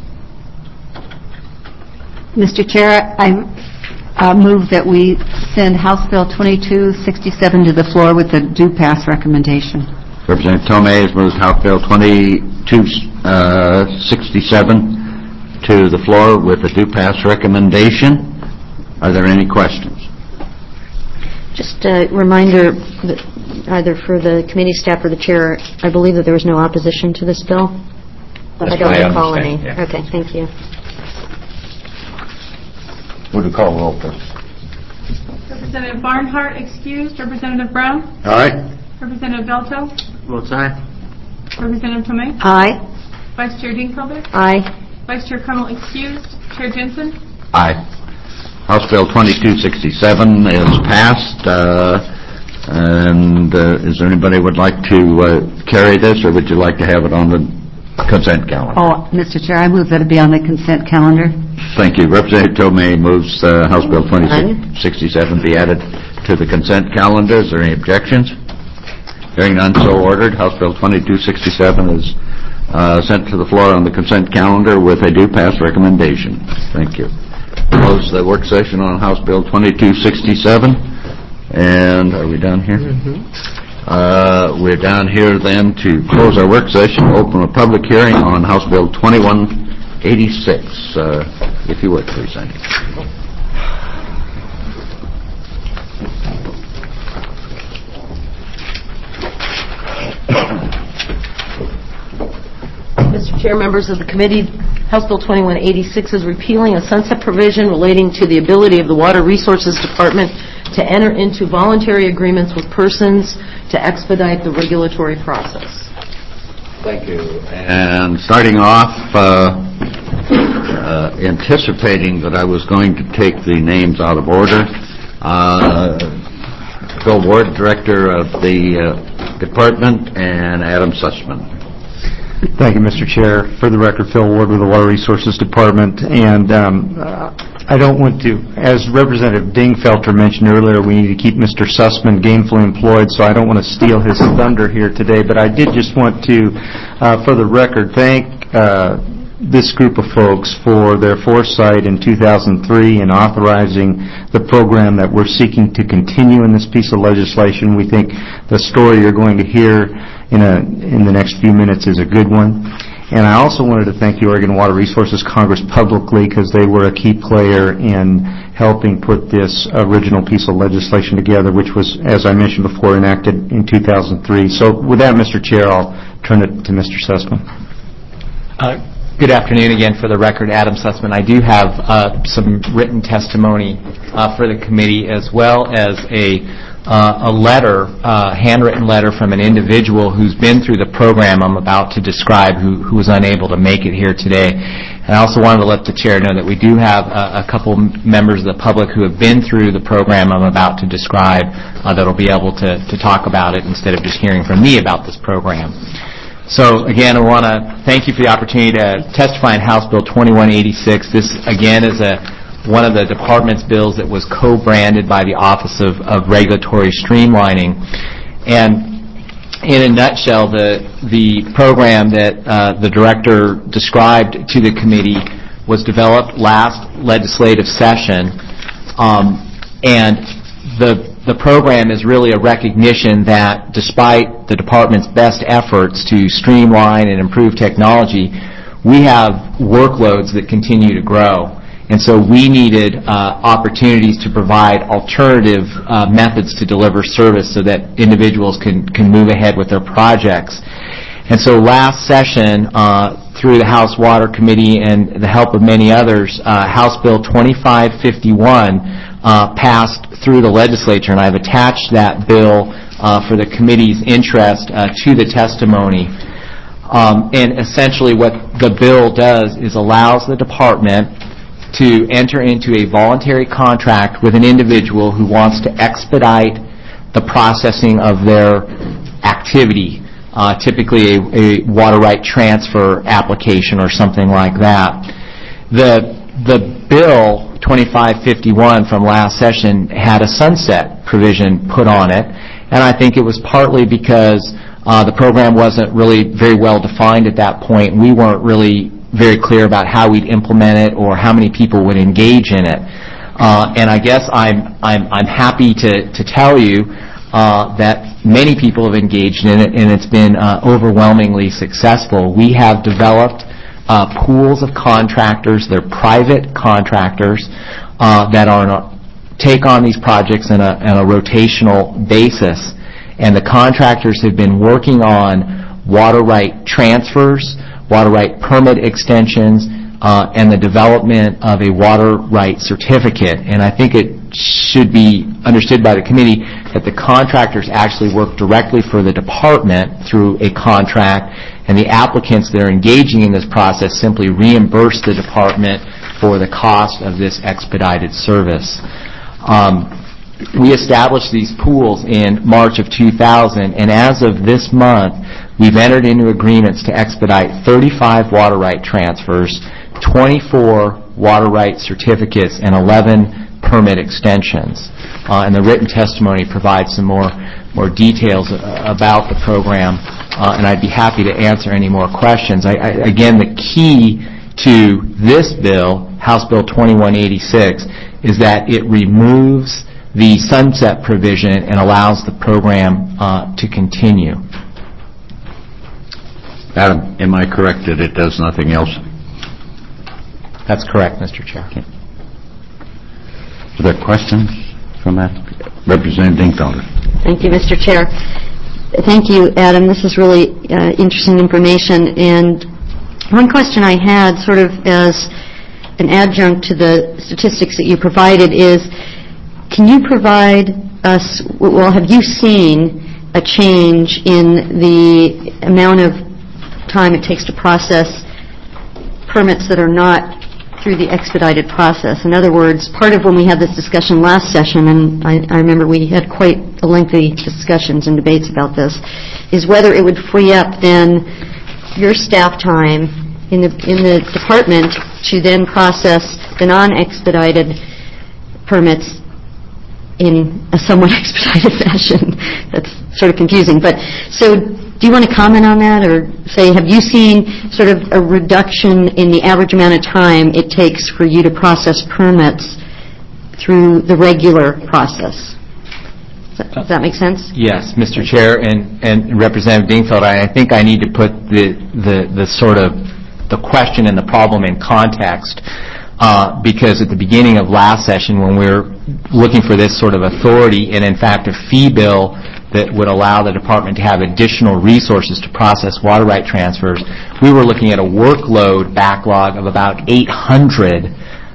F: Mister Chair, I uh, move that we send House Bill twenty-two sixty-seven to the floor with a due pass recommendation.
A: Representative Tomei has moved House Bill twenty-two sixty-seven to the floor with a due pass recommendation. Are there any questions?
G: Just a reminder, that either for the committee staff or the chair, I believe that there was no opposition to this bill, but I
A: That's
G: don't
A: my
G: recall any.
A: understanding, yeah.
G: Okay, thank you.
A: Would you call the roll, please?
K: Representative Barnhart excused. Representative Brown.
H: Aye.
K: Representative Dalto.
H: Votes aye.
K: Representative Tomei.
F: Aye.
K: Vice Chair Dingfelder.
G: Aye.
K: Vice Chair Crummell excused. Chair Jensen.
A: Aye. House Bill twenty-two sixty-seven is passed. Uh, and uh, is there anybody who would like to uh, carry this, or would you like to have it on the consent calendar?
F: Oh, Mister Chair, I move that it be on the consent calendar.
A: Thank you. Representative Tomei moves uh, House Bill twenty-two sixty-seven be added to the consent calendar. Is there any objections? Hearing none, so ordered. House Bill twenty-two sixty-seven is uh, sent to the floor on the consent calendar with a due pass recommendation. Thank you. Close the work session on House Bill twenty-two sixty-seven. And are we done here? Mm-hmm. Uh, we're down here then to close our work session, open a public hearing on House Bill twenty-one eighty-six. Uh, if you would, please, Andy.
C: Mister Chair, members of the committee, House Bill twenty-one eighty-six is repealing a sunset provision relating to the ability of the Water Resources Department to enter into voluntary agreements with persons to expedite the regulatory process.
A: Thank you. And starting off, uh, uh, anticipating that I was going to take the names out of order, uh, Phil Ward, Director of the uh, Department, and Adam Sussman.
L: Thank you, Mister Chair. For the record, Phil Ward with the Water Resources Department. And um, uh, I don't want to, as Representative Dingfelter mentioned earlier, we need to keep Mister Sussman gainfully employed, so I don't want to steal his thunder here today. But I did just want to, uh, for the record, thank uh, this group of folks for their foresight in two thousand three in authorizing the program that we're seeking to continue in this piece of legislation. We think the story you're going to hear in a in the next few minutes is a good one. And I also wanted to thank the Oregon Water Resources Congress publicly because they were a key player in helping put this original piece of legislation together, which was, as I mentioned before, enacted in two thousand three. So with that, Mister Chair, I'll turn it to Mister Sussman.
E: Uh, Good afternoon again. For the record, Adam Sussman. I do have uh, some written testimony uh, for the committee, as well as a uh, a letter, uh, handwritten letter from an individual who's been through the program I'm about to describe, who, who was unable to make it here today. And I also wanted to let the chair know that we do have a, a couple members of the public who have been through the program I'm about to describe uh, that will be able to, to talk about it instead of just hearing from me about this program. So, again, I want to thank you for the opportunity to testify in House Bill twenty-one eighty-six. This, again, is a one of the department's bills that was co-branded by the Office of, of Regulatory Streamlining. And in a nutshell, the, the program that uh, the director described to the committee was developed last legislative session, um, and the The program is really a recognition that despite the department's best efforts to streamline and improve technology, we have workloads that continue to grow. And so we needed uh, opportunities to provide alternative uh, methods to deliver service so that individuals can, can move ahead with their projects. And so last session, uh, through the House Water Committee and the help of many others, uh, House Bill twenty-five fifty-one uh, passed through the legislature, and I've attached that bill uh, for the committee's interest uh, to the testimony. Um, and essentially what the bill does is allows the department to enter into a voluntary contract with an individual who wants to expedite the processing of their activity, uh, typically a, a water right transfer application or something like that. The, the bill twenty-five fifty-one from last session had a sunset provision put on it, and I think it was partly because uh, the program wasn't really very well defined at that point. We weren't really very clear about how we'd implement it or how many people would engage in it. Uh, and I guess I'm I'm I'm happy to to tell you uh, that many people have engaged in it, and it's been uh, overwhelmingly successful. We have developed Uh, pools of contractors. They're private contractors uh, that are take on these projects in a, in a rotational basis, and the contractors have been working on water right transfers, water right permit extensions, uh, and the development of a water right certificate. And I think it should be understood by the committee that the contractors actually work directly for the department through a contract, and the applicants that are engaging in this process simply reimburse the department for the cost of this expedited service. Um, we established these pools in March of two thousand, and as of this month, we've entered into agreements to expedite thirty-five water right transfers, twenty-four water right certificates, and eleven permit extensions. Uh, and the written testimony provides some more more details uh, about the program, uh, and I'd be happy to answer any more questions. I, I, again, the key to this bill, House Bill twenty-one eighty-six, is that it removes the sunset provision and allows the program uh, to continue.
A: Adam, am I correct that it does nothing else?
E: That's correct, Mister Chair. Okay.
A: Are there questions from that? Representative Dingfelter.
G: Thank you, Mister Chair. Thank you, Adam. This is really uh, interesting information. And one question I had, sort of as an adjunct to the statistics that you provided, is can you provide us, well, have you seen a change in the amount of time it takes to process permits that are not through the expedited process? In other words, part of when we had this discussion last session, and I, I remember we had quite a lengthy discussions and debates about this, is whether it would free up then your staff time in the, in the department to then process the non-expedited permits in a somewhat expedited fashion. That's sort of confusing. But, so, do you want to comment on that, or say, have you seen sort of a reduction in the average amount of time it takes for you to process permits through the regular process? Does that, does that make sense?
E: Yes, Mister Chair and, and Representative Dingfeld, I, I think I need to put the, the, the sort of the question and the problem in context, uh, because at the beginning of last session, when we were looking for this sort of authority and, in fact, a fee bill that would allow the department to have additional resources to process water right transfers, we were looking at a workload backlog of about eight hundred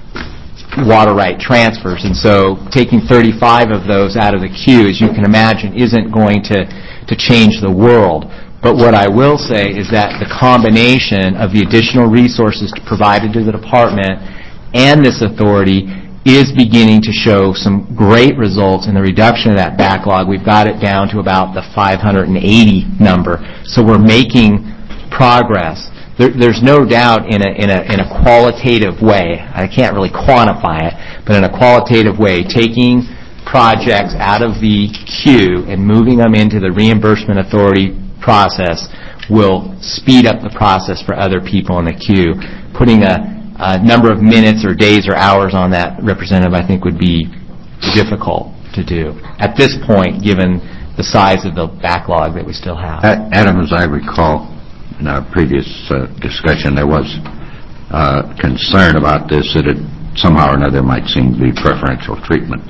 E: water right transfers. And so taking thirty-five of those out of the queue, as you can imagine, isn't going to, to change the world. But what I will say is that the combination of the additional resources provided to the department and this authority is beginning to show some great results in the reduction of that backlog. We've got it down to about the five hundred eighty number. So we're making progress. There, there's no doubt in a, in, a, in a qualitative way, I can't really quantify it, but in a qualitative way, taking projects out of the queue and moving them into the reimbursement authority process will speed up the process for other people in the queue. Putting a, a number of minutes or days or hours on that, Representative, I think would be difficult to do at this point, given the size of the backlog that we still have.
A: Adam, as I recall, in our previous uh, discussion, there was uh, concern about this, that it somehow or another might seem to be preferential treatment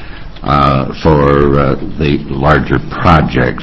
A: uh, for uh, the larger projects.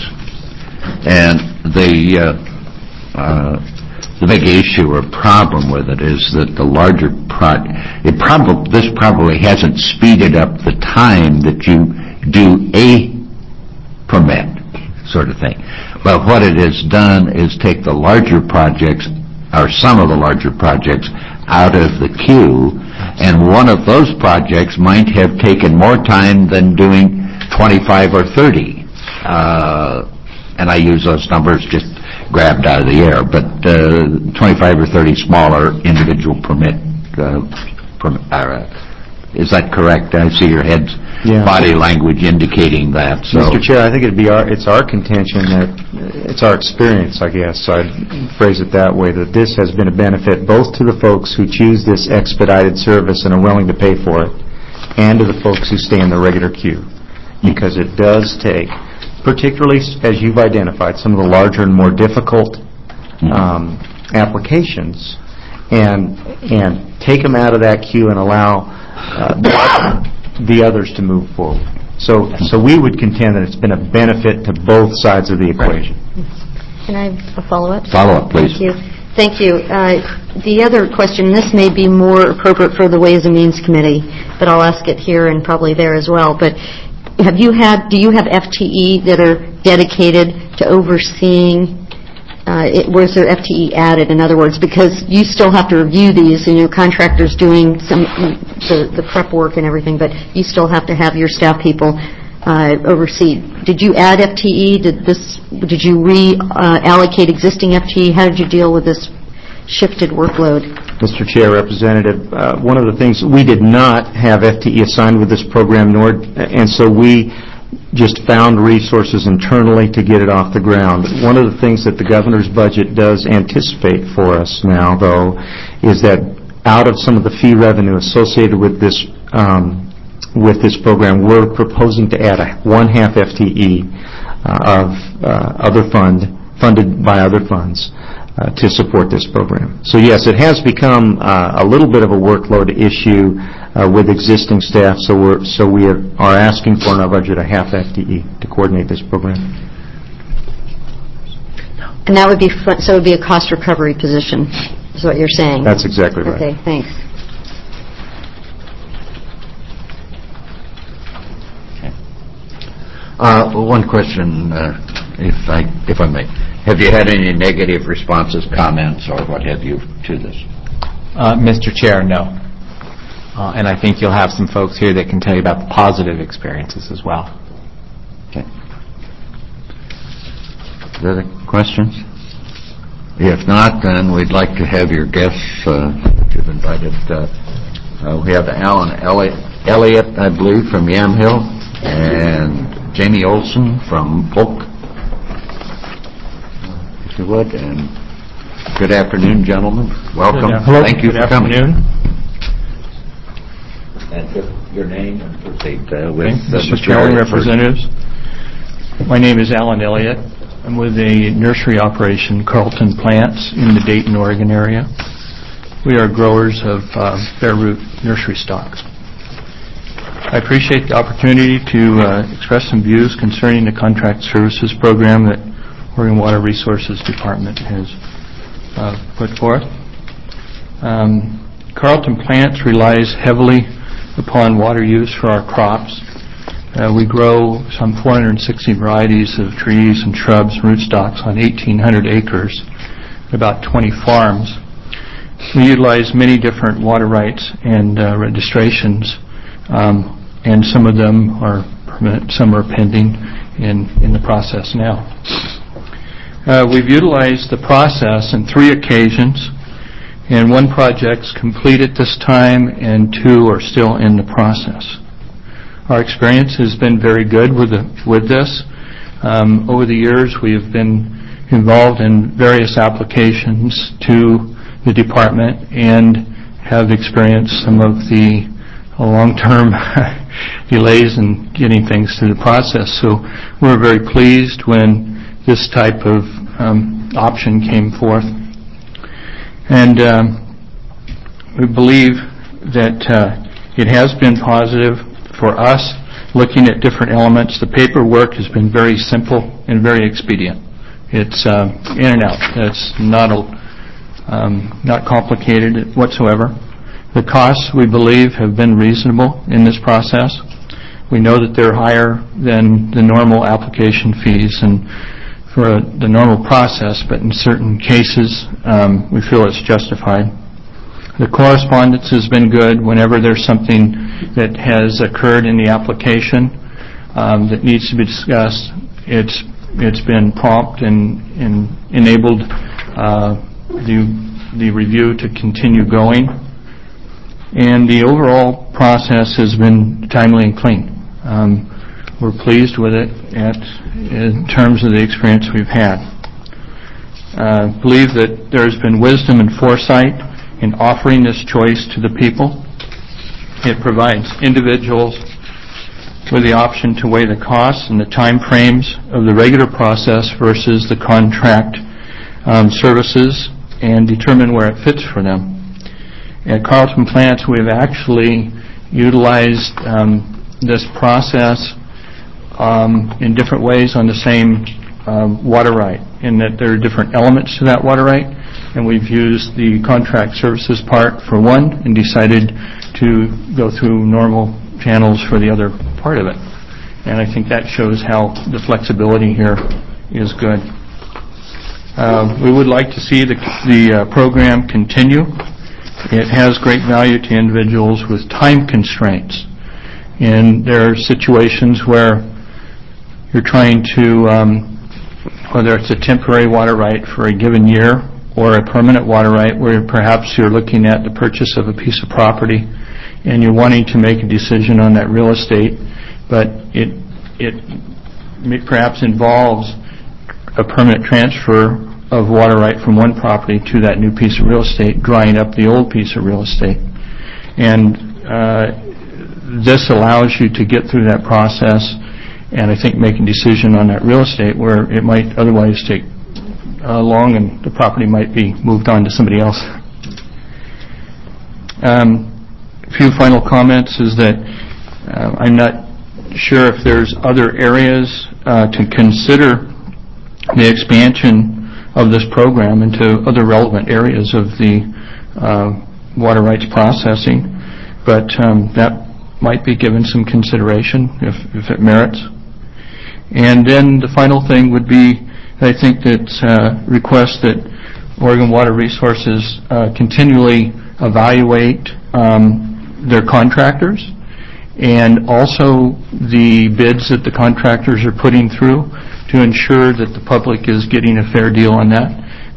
A: And the uh, uh, the big issue or problem with it is that the larger pro- it prob- this probably hasn't speeded up the time that you do a permit sort of thing. But what it has done is take the larger projects, or some of the larger projects, out of the queue, and one of those projects might have taken more time than doing twenty-five or thirty. Uh, and I use those numbers just grabbed out of the air, but uh, twenty-five or thirty smaller individual permit. Uh, permit uh, is that correct? I see your head's
L: Yeah.
A: body language indicating that. So.
L: Mister Chair, I think it'd be our, it's our contention that, it's our experience, I guess, so I'd phrase it that way, that this has been a benefit both to the folks who choose this expedited service and are willing to pay for it, and to the folks who stay in the regular queue. Because it does take, particularly as you've identified, some of the larger and more difficult um, applications, and and take them out of that queue and allow uh, the others to move forward. So, so we would contend that it's been a benefit to both sides of the equation.
G: Can I have a follow-up?
A: Follow-up, please.
G: Thank you. Thank you. Uh, the other question, this may be more appropriate for the Ways and Means Committee, but I'll ask it here and probably there as well. But have you had, do you have F T E that are dedicated to overseeing, uh, it, where's their F T E added, in other words? Because you still have to review these, and your contractor's doing some the, the prep work and everything, but you still have to have your staff people uh, oversee. Did you add F T E? Did this? Did you reallocate uh, existing F T E? How did you deal with this shifted workload?
L: Mister Chair, Representative, uh, one of the things, we did not have F T E assigned with this program, nor, and so we just found resources internally to get it off the ground. One of the things that the governor's budget does anticipate for us now, though, is that out of some of the fee revenue associated with this um, with this program, we're proposing to add a one-half F T E uh, of uh, other fund, funded by other funds, Uh, to support this program. So yes, it has become uh, a little bit of a workload issue uh, with existing staff, so we're so we are, are asking for in our budget a half F T E to coordinate this program.
G: And that would be, fun, so it would be a cost recovery position, is what you're saying?
L: That's exactly right.
G: Okay, thanks.
A: Uh, one question, uh, if I if I may. Have you had any negative responses, comments, or what have you to this?
E: Uh, Mister Chair, no. Uh, and I think you'll have some folks here that can tell you about the positive experiences as well.
A: Okay. Other questions? If not, then we'd like to have your guests uh, that you've invited. Uh, uh, we have Alan Elliott, Elliott, I believe, from Yamhill, and Jamie Olson from Polk, if you would. And good afternoon, gentlemen. Welcome.
M: Hello.
A: Thank you
M: Good
A: for coming.
M: afternoon.
A: And give your name and proceed uh, with
M: Okay.
A: uh,
M: Mister
A: Mister
M: Chairman,
A: Elliott first.
M: representatives. My name is Alan Elliott. I'm with a nursery operation, Carlton Plants, in the Dayton, Oregon area. We are growers of uh, bare root nursery stocks. I appreciate the opportunity to uh, express some views concerning the contract services program that Oregon Water Resources Department has uh, put forth. Um, Carlton Plants relies heavily upon water use for our crops. Uh, we grow some four hundred sixty varieties of trees and shrubs and rootstocks on eighteen hundred acres, about twenty farms. We utilize many different water rights and uh, registrations, um, and some of them are permanent, some are pending in, in the process now. Uh, we've utilized the process in three occasions, and one project's complete at this time, and two are still in the process. Our experience has been very good with the, with this. Um, over the years, we have been involved in various applications to the department and have experienced some of the long-term delays in getting things through the process. So we're very pleased when this type of um, option came forth. And um, we believe that uh, it has been positive for us, looking at different elements. The paperwork has been very simple and very expedient. It's uh, in and out. It's not a, um, not complicated whatsoever. The costs, we believe, have been reasonable in this process. We know that they're higher than the normal application fees and for a, the normal process, but in certain cases, um, we feel it's justified. The correspondence has been good. Whenever there's something that has occurred in the application um, that needs to be discussed, it's it's been prompt and, and enabled uh, the the review to continue going. And the overall process has been timely and clean. Um, we're pleased with it at, in terms of the experience we've had. I uh, believe that there's been wisdom and foresight in offering this choice to the people. It provides individuals with the option to weigh the costs and the time frames of the regular process versus the contract um, services and determine where it fits for them. At Carlton Plants, we've actually utilized um, this process um, in different ways on the same um, water right, in that there are different elements to that water right. And we've used the contract services part for one and decided to go through normal channels for the other part of it. And I think that shows how the flexibility here is good. Uh, we would like to see the, the uh, program continue. It has great value to individuals with time constraints. And there are situations where you're trying to, um, whether it's a temporary water right for a given year or a permanent water right where perhaps you're looking at the purchase of a piece of property and you're wanting to make a decision on that real estate, but it it perhaps involves a permanent transfer of water right from one property to that new piece of real estate, drying up the old piece of real estate. And uh, this allows you to get through that process and I think make a decision on that real estate where it might otherwise take Uh, long and the property might be moved on to somebody else. Um, a few final comments is that uh, I'm not sure if there's other areas uh, to consider the expansion of this program into other relevant areas of the uh, water rights processing, but um, that might be given some consideration if, if it merits. And then the final thing would be I think that uh, request that Oregon Water Resources uh, continually evaluate um, their contractors and also the bids that the contractors are putting through to ensure that the public is getting a fair deal on that,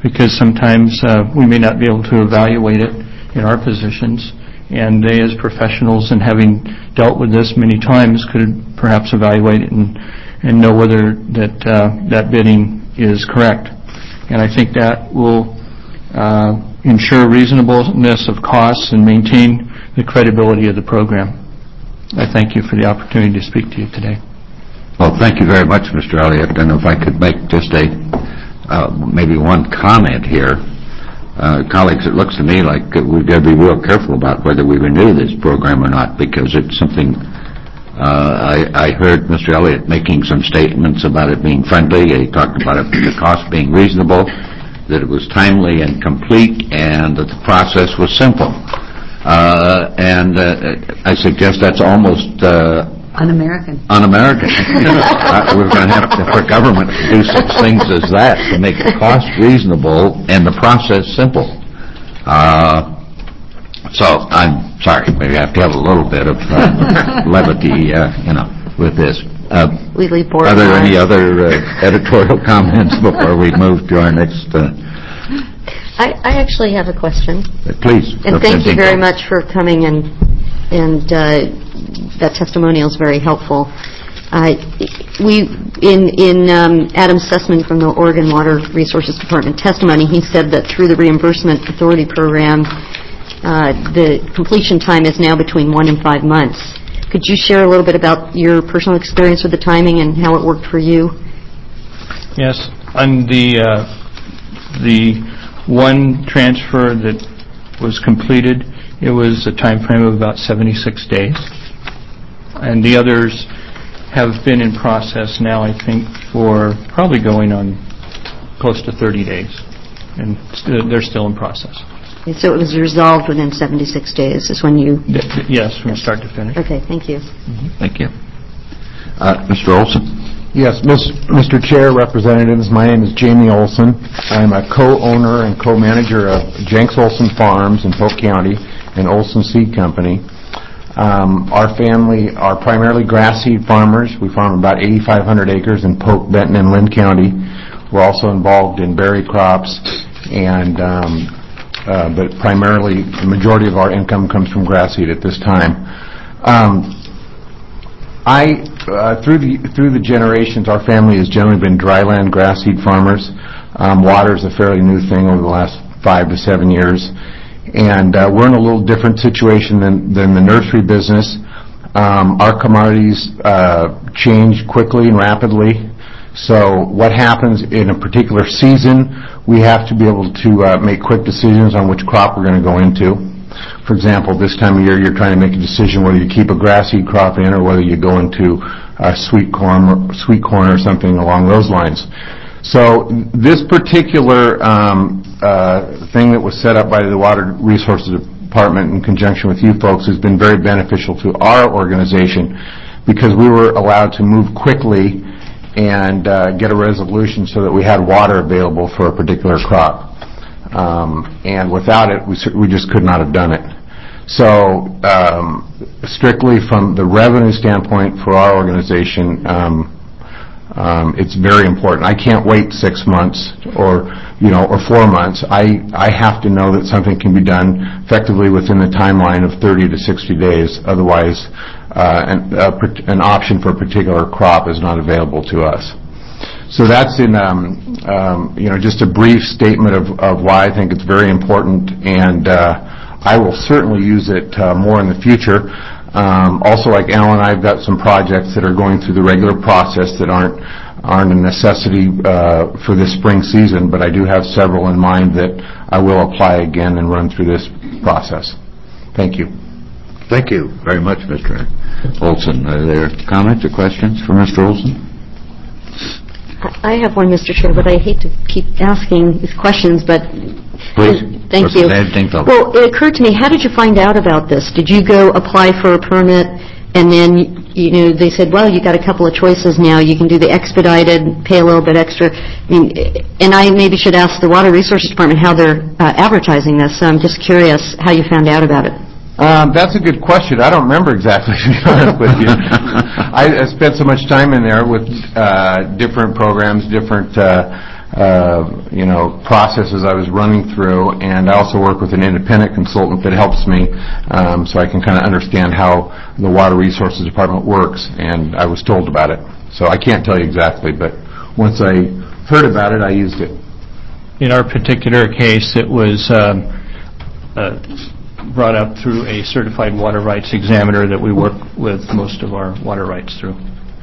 M: because sometimes uh, we may not be able to evaluate it in our positions, and they, as professionals and having dealt with this many times, could perhaps evaluate it and, and know whether that uh, that bidding is correct. And I think that will uh, ensure reasonableness of costs and maintain the credibility of the program. I thank you for the opportunity to speak to you today.
A: Well, thank you very much, Mister Elliott. And if I could make just a, uh, maybe one comment here. Uh, colleagues, it looks to me like we've got to be real careful about whether we renew this program or not, because it's something, uh, I, I heard Mister Elliott making some statements about it being friendly. He talked about it, the cost being reasonable, that it was timely and complete, and that the process was simple. Uh, and uh, I suggest that's almost uh,
F: Un-American.
A: un-American. uh, we're going to have to, for government to do such things as that, to make the cost reasonable and the process simple. Uh, so I'm sorry, maybe I have to have a little bit of uh, levity, uh, you know, with this. Uh,
G: We leave board
A: are there
G: lines.
A: any other uh, editorial comments before we move to our next? Uh,
G: I, I actually have a question.
A: please.
G: And thank you very
A: Dinkel.
G: much for coming, and and uh, that testimonial is very helpful. Uh, we in in um, Adam Sussman from the Oregon Water Resources Department testimony, he said that through the Reimbursement Authority Program, uh, the completion time is now between one and five months. Could you share a little bit about your personal experience with the timing and how it worked for you?
M: Yes, on the uh, the one transfer that was completed, it was a time frame of about seventy-six days. And the others have been in process now, I think, for probably going on close to thirty days. And st- they're still in process.
G: And so it was resolved within seventy-six days is when you...
M: Th- th- Yes, from start to finish.
G: Okay, thank you.
A: Thank you. Uh, Mister Olson.
N: Yes, Miz- Mister Chair, representatives, my name is Jamie Olson. I'm a co-owner and co-manager of Jenks Olson Farms in Polk County and Olson Seed Company. Um, our family are primarily grass seed farmers. We farm about eighty-five hundred acres in Polk, Benton, and Lynn County. We're also involved in berry crops, and um, uh, but primarily the majority of our income comes from grass seed at this time. Um, I, uh, through the through the generations, our family has generally been dryland grass seed farmers. Um, water is a fairly new thing over the last five to seven years, and uh, we're in a little different situation than than the nursery business. Um, our commodities uh, change quickly and rapidly. So what happens in a particular season, we have to be able to uh, make quick decisions on which crop we're going to go into. For example, this time of year, you're trying to make a decision whether you keep a grass seed crop in or whether you go into uh, sweet corn, sweet corn or something along those lines. So this particular um, uh, thing that was set up by the Water Resources Department in conjunction with you folks has been very beneficial to our organization because we were allowed to move quickly and uh, get a resolution so that we had water available for a particular crop. Um, and without it, we, we just could not have done it. So um, strictly from the revenue standpoint for our organization, um, um, it's very important. I can't wait six months or you know or four months. I I have to know that something can be done effectively within the timeline of thirty to sixty days. Otherwise, uh, an, a, an option for a particular crop is not available to us. So that's in, um, um, you know, just a brief statement of, of why I think it's very important, and uh, I will certainly use it uh, more in the future. Um, also, like Alan, I've got some projects that are going through the regular process that aren't aren't a necessity uh, for this spring season, but I do have several in mind that I will apply again and run through this process. Thank you.
A: Thank you very much, Mister Olson. Are there comments or questions for Mister Olson?
G: I have one, Mister Chair, but I hate to keep asking these questions, but
A: Please.
G: thank you. Well, it occurred to me, how did you find out about this? Did you go apply for a permit, and then, you know, they said, well, you got a couple of choices now. You can do the expedited, pay a little bit extra. I mean, and I maybe should ask the Water Resources Department how they're uh, advertising this, so I'm just curious how you found out about it.
N: Um, that's a good question. I don't remember exactly, to be honest with you. I, I spent so much time in there with uh, different programs, different uh, uh, you know, processes I was running through, and I also work with an independent consultant that helps me um, so I can kind of understand how the Water Resources Department works, and I was told about it. So I can't tell you exactly, but once I heard about it, I used it.
M: In our particular case, it was um, uh, brought up through a certified water rights examiner that we work with most of our water rights through.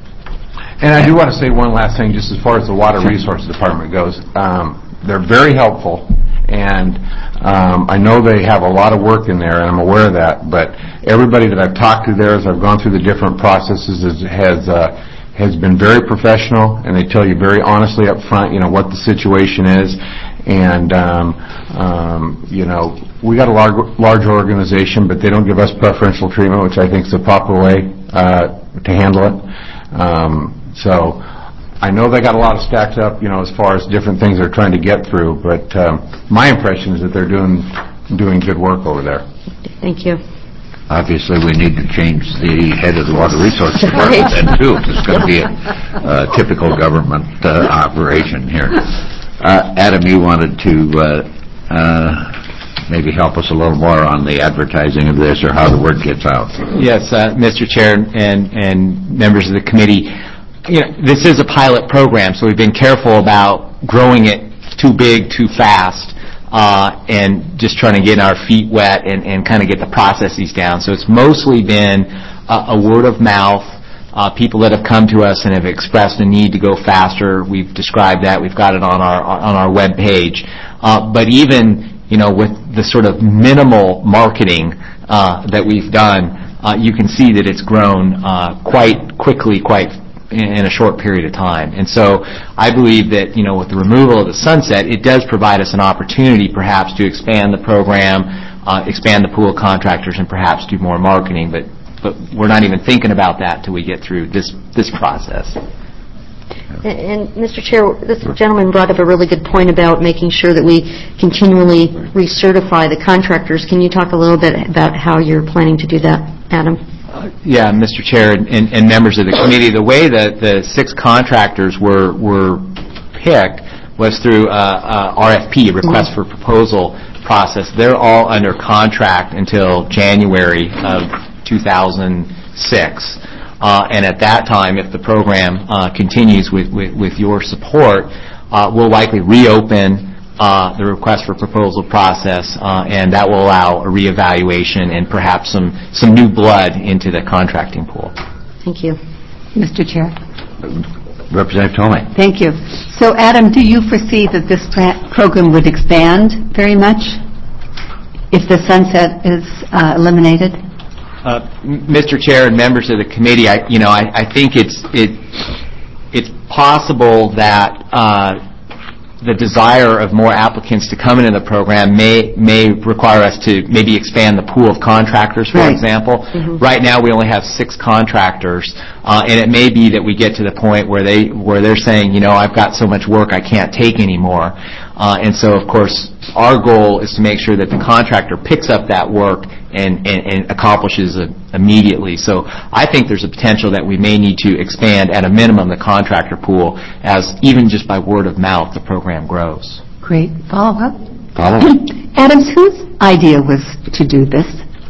N: And I do want to say one last thing, just as far as the Water Resources Department goes. Um, they're very helpful, and um, I know they have a lot of work in there, and I'm aware of that, but everybody that I've talked to there as I've gone through the different processes is, has uh, has been very professional, and they tell you very honestly up front, you know, what the situation is. And, um, um, you know, we got a large, large organization, but they don't give us preferential treatment, which I think is the proper way uh, to handle it. Um, so I know they got a lot of stacks up, you know, as far as different things they're trying to get through, but um, my impression is that they're doing doing good work over there.
G: Thank you.
A: Obviously, we need to change the head of the Water Resources Department then, too. It's going to be a uh, typical government uh, operation here. Uh, Adam, you wanted to uh, uh, maybe help us a little more on the advertising of this or how the word gets out.
E: Yes, uh, Mister Chair and, and members of the committee, you know, this is a pilot program, so we've been careful about growing it too big, too fast, uh, and just trying to get our feet wet and, and kind of get the processes down. So it's mostly been uh, a word of mouth. Uh, people that have come to us and have expressed a need to go faster. We've described that. We've got it on our on our web page. Uh, but even, you know, with the sort of minimal marketing uh, that we've done, uh, you can see that it's grown uh, quite quickly, quite in, in a short period of time. And so I believe that, you know, with the removal of the sunset, it does provide us an opportunity perhaps to expand the program, uh, expand the pool of contractors, and perhaps do more marketing. But But we're not even thinking about that till we get through this this process.
G: And, and Mister Chair, this gentleman brought up a really good point about making sure that we continually recertify the contractors. Can you talk a little bit about how you're planning to do that, Adam?
E: Uh, yeah, Mister Chair and, and, and members of the committee, the way that the six contractors were were picked was through uh, uh, R F P, request for proposal process. They're all under contract until January of two thousand six. Uh, and at that time, if the program uh, continues with, with, with your support, uh, we'll likely reopen uh, the request for proposal process, uh, and that will allow a reevaluation and perhaps some, some new blood into the contracting pool.
G: Thank you.
F: Mister Chair.
A: Representative Tomei.
F: Thank you. So, Adam, do you foresee that this pra- program would expand very much if the sunset is uh, eliminated?
E: Uh, Mister Chair and members of the committee, I, you know, I, I think it's it it's possible that uh, the desire of more applicants to come into the program may may require us to maybe expand the pool of contractors, for
F: right.
E: example.
F: Mm-hmm.
E: Right now, we only have six contractors, uh, and it may be that we get to the point where they where they're saying, you know, I've got so much work I can't take anymore. Uh, and so, of course, our goal is to make sure that the contractor picks up that work and, and, and accomplishes it immediately. So I think there's a potential that we may need to expand, at a minimum, the contractor pool, as even just by word of mouth, the program grows.
F: Great. Follow-up?
A: Follow-up.
F: Adams, whose idea was to do this?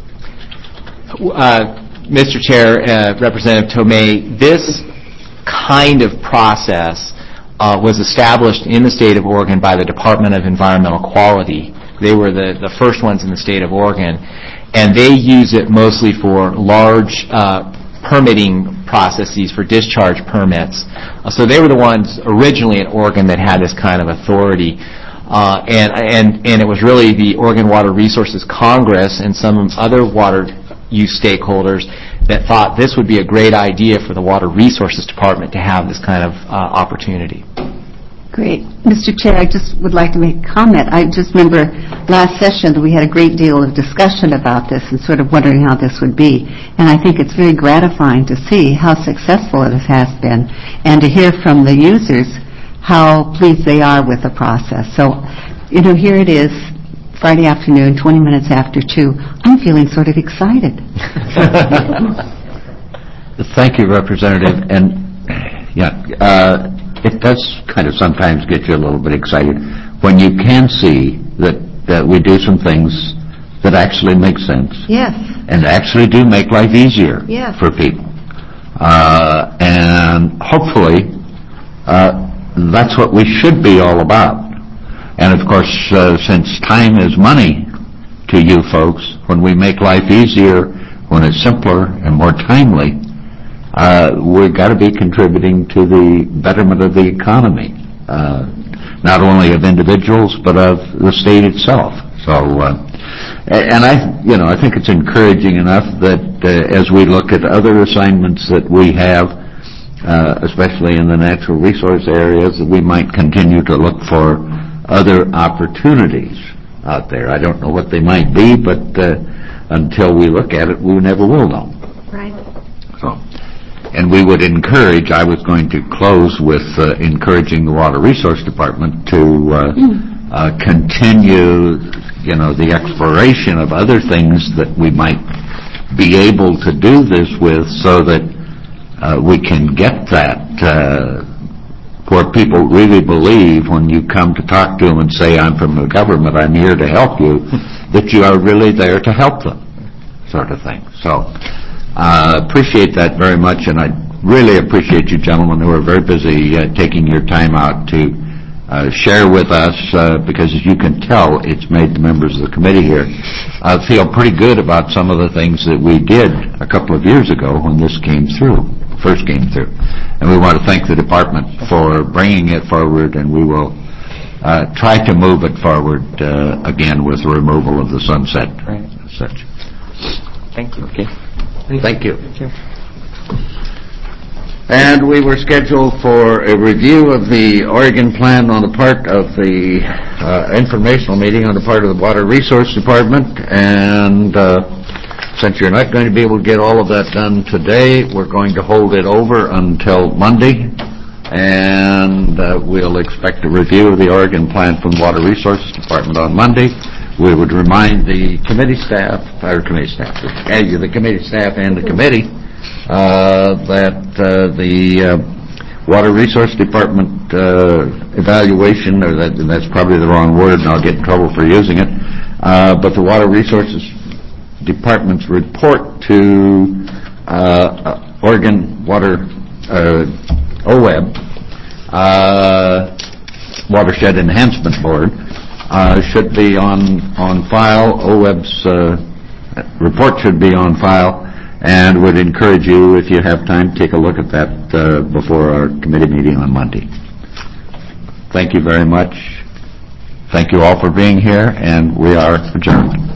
E: Uh, Mister Chair, uh, Representative Tomei, this kind of process Uh, was established in the state of Oregon by the Department of Environmental Quality. They were the, the first ones in the state of Oregon, and they use it mostly for large uh, permitting processes for discharge permits. Uh, so they were the ones originally in Oregon that had this kind of authority. Uh, and, and, and it was really the Oregon Water Resources Congress and some other water use stakeholders that thought this would be a great idea for the Water Resources Department to have this kind of uh, opportunity.
F: Great. Mister Chair, I just would like to make a comment. I just remember last session that we had a great deal of discussion about this and sort of wondering how this would be. And I think it's very gratifying to see how successful it has been and to hear from the users how pleased they are with the process. So, you know, here it is, Friday afternoon, twenty minutes after two. I'm feeling sort of excited.
A: Thank you, Representative. And, yeah, uh, it does kind of sometimes get you a little bit excited when you can see that, that we do some things that actually make sense.
F: Yes,
A: And actually do make life easier
F: Yes.
A: for people. Uh, and hopefully, uh, that's what we should be all about. And of course, uh, since time is money to you folks, when we make life easier, when it's simpler and more timely, uh, we've got to be contributing to the betterment of the economy, uh, not only of individuals, but of the state itself. So, uh, and I, you know, I think it's encouraging enough that uh, as we look at other assignments that we have, uh, especially in the natural resource areas, that we might continue to look for other opportunities out there. I don't know what they might be, but uh, until we look at it, we never will know.
F: right.
A: So, and we would encourage, I was going to close with uh, encouraging the Water Resource Department to uh, uh, continue, you know, the exploration of other things that we might be able to do this with so that uh, we can get that uh, where people really believe when you come to talk to them and say, I'm from the government, I'm here to help you, that you are really there to help them, sort of thing. So, uh, appreciate that very much, and I really appreciate you gentlemen who are very busy uh, taking your time out to uh, share with us, uh, because as you can tell, it's made the members of the committee here uh, feel pretty good about some of the things that we did a couple of years ago when this came through, first came through. And we want to thank the department for bringing it forward, and we will uh, try to move it forward uh, again with the removal of the sunset
E: Right.
A: and such.
E: Thank you.
A: Okay. Thank you.
E: Thank you.
A: And we were scheduled for a review of the Oregon plan on the part of the uh, informational meeting on the part of the Water Resource Department, and uh, since you're not going to be able to get all of that done today, we're going to hold it over until Monday, and uh, we'll expect a review of the Oregon plan from the Water Resources Department on Monday. We would remind the committee staff, or committee staff, the committee staff and the committee, uh, that uh, the uh, Water Resource Department uh, evaluation, or that, that's probably the wrong word, and I'll get in trouble for using it, uh, but the Water Resources Department's report to uh, Oregon Water, uh, O W E B, uh, Watershed Enhancement Board, Uh, should be on on file. O W E B's uh, report should be on file, and would encourage you, if you have time, take a look at that uh, before our committee meeting on Monday. Thank you very much. Thank you all for being here, and we are adjourned.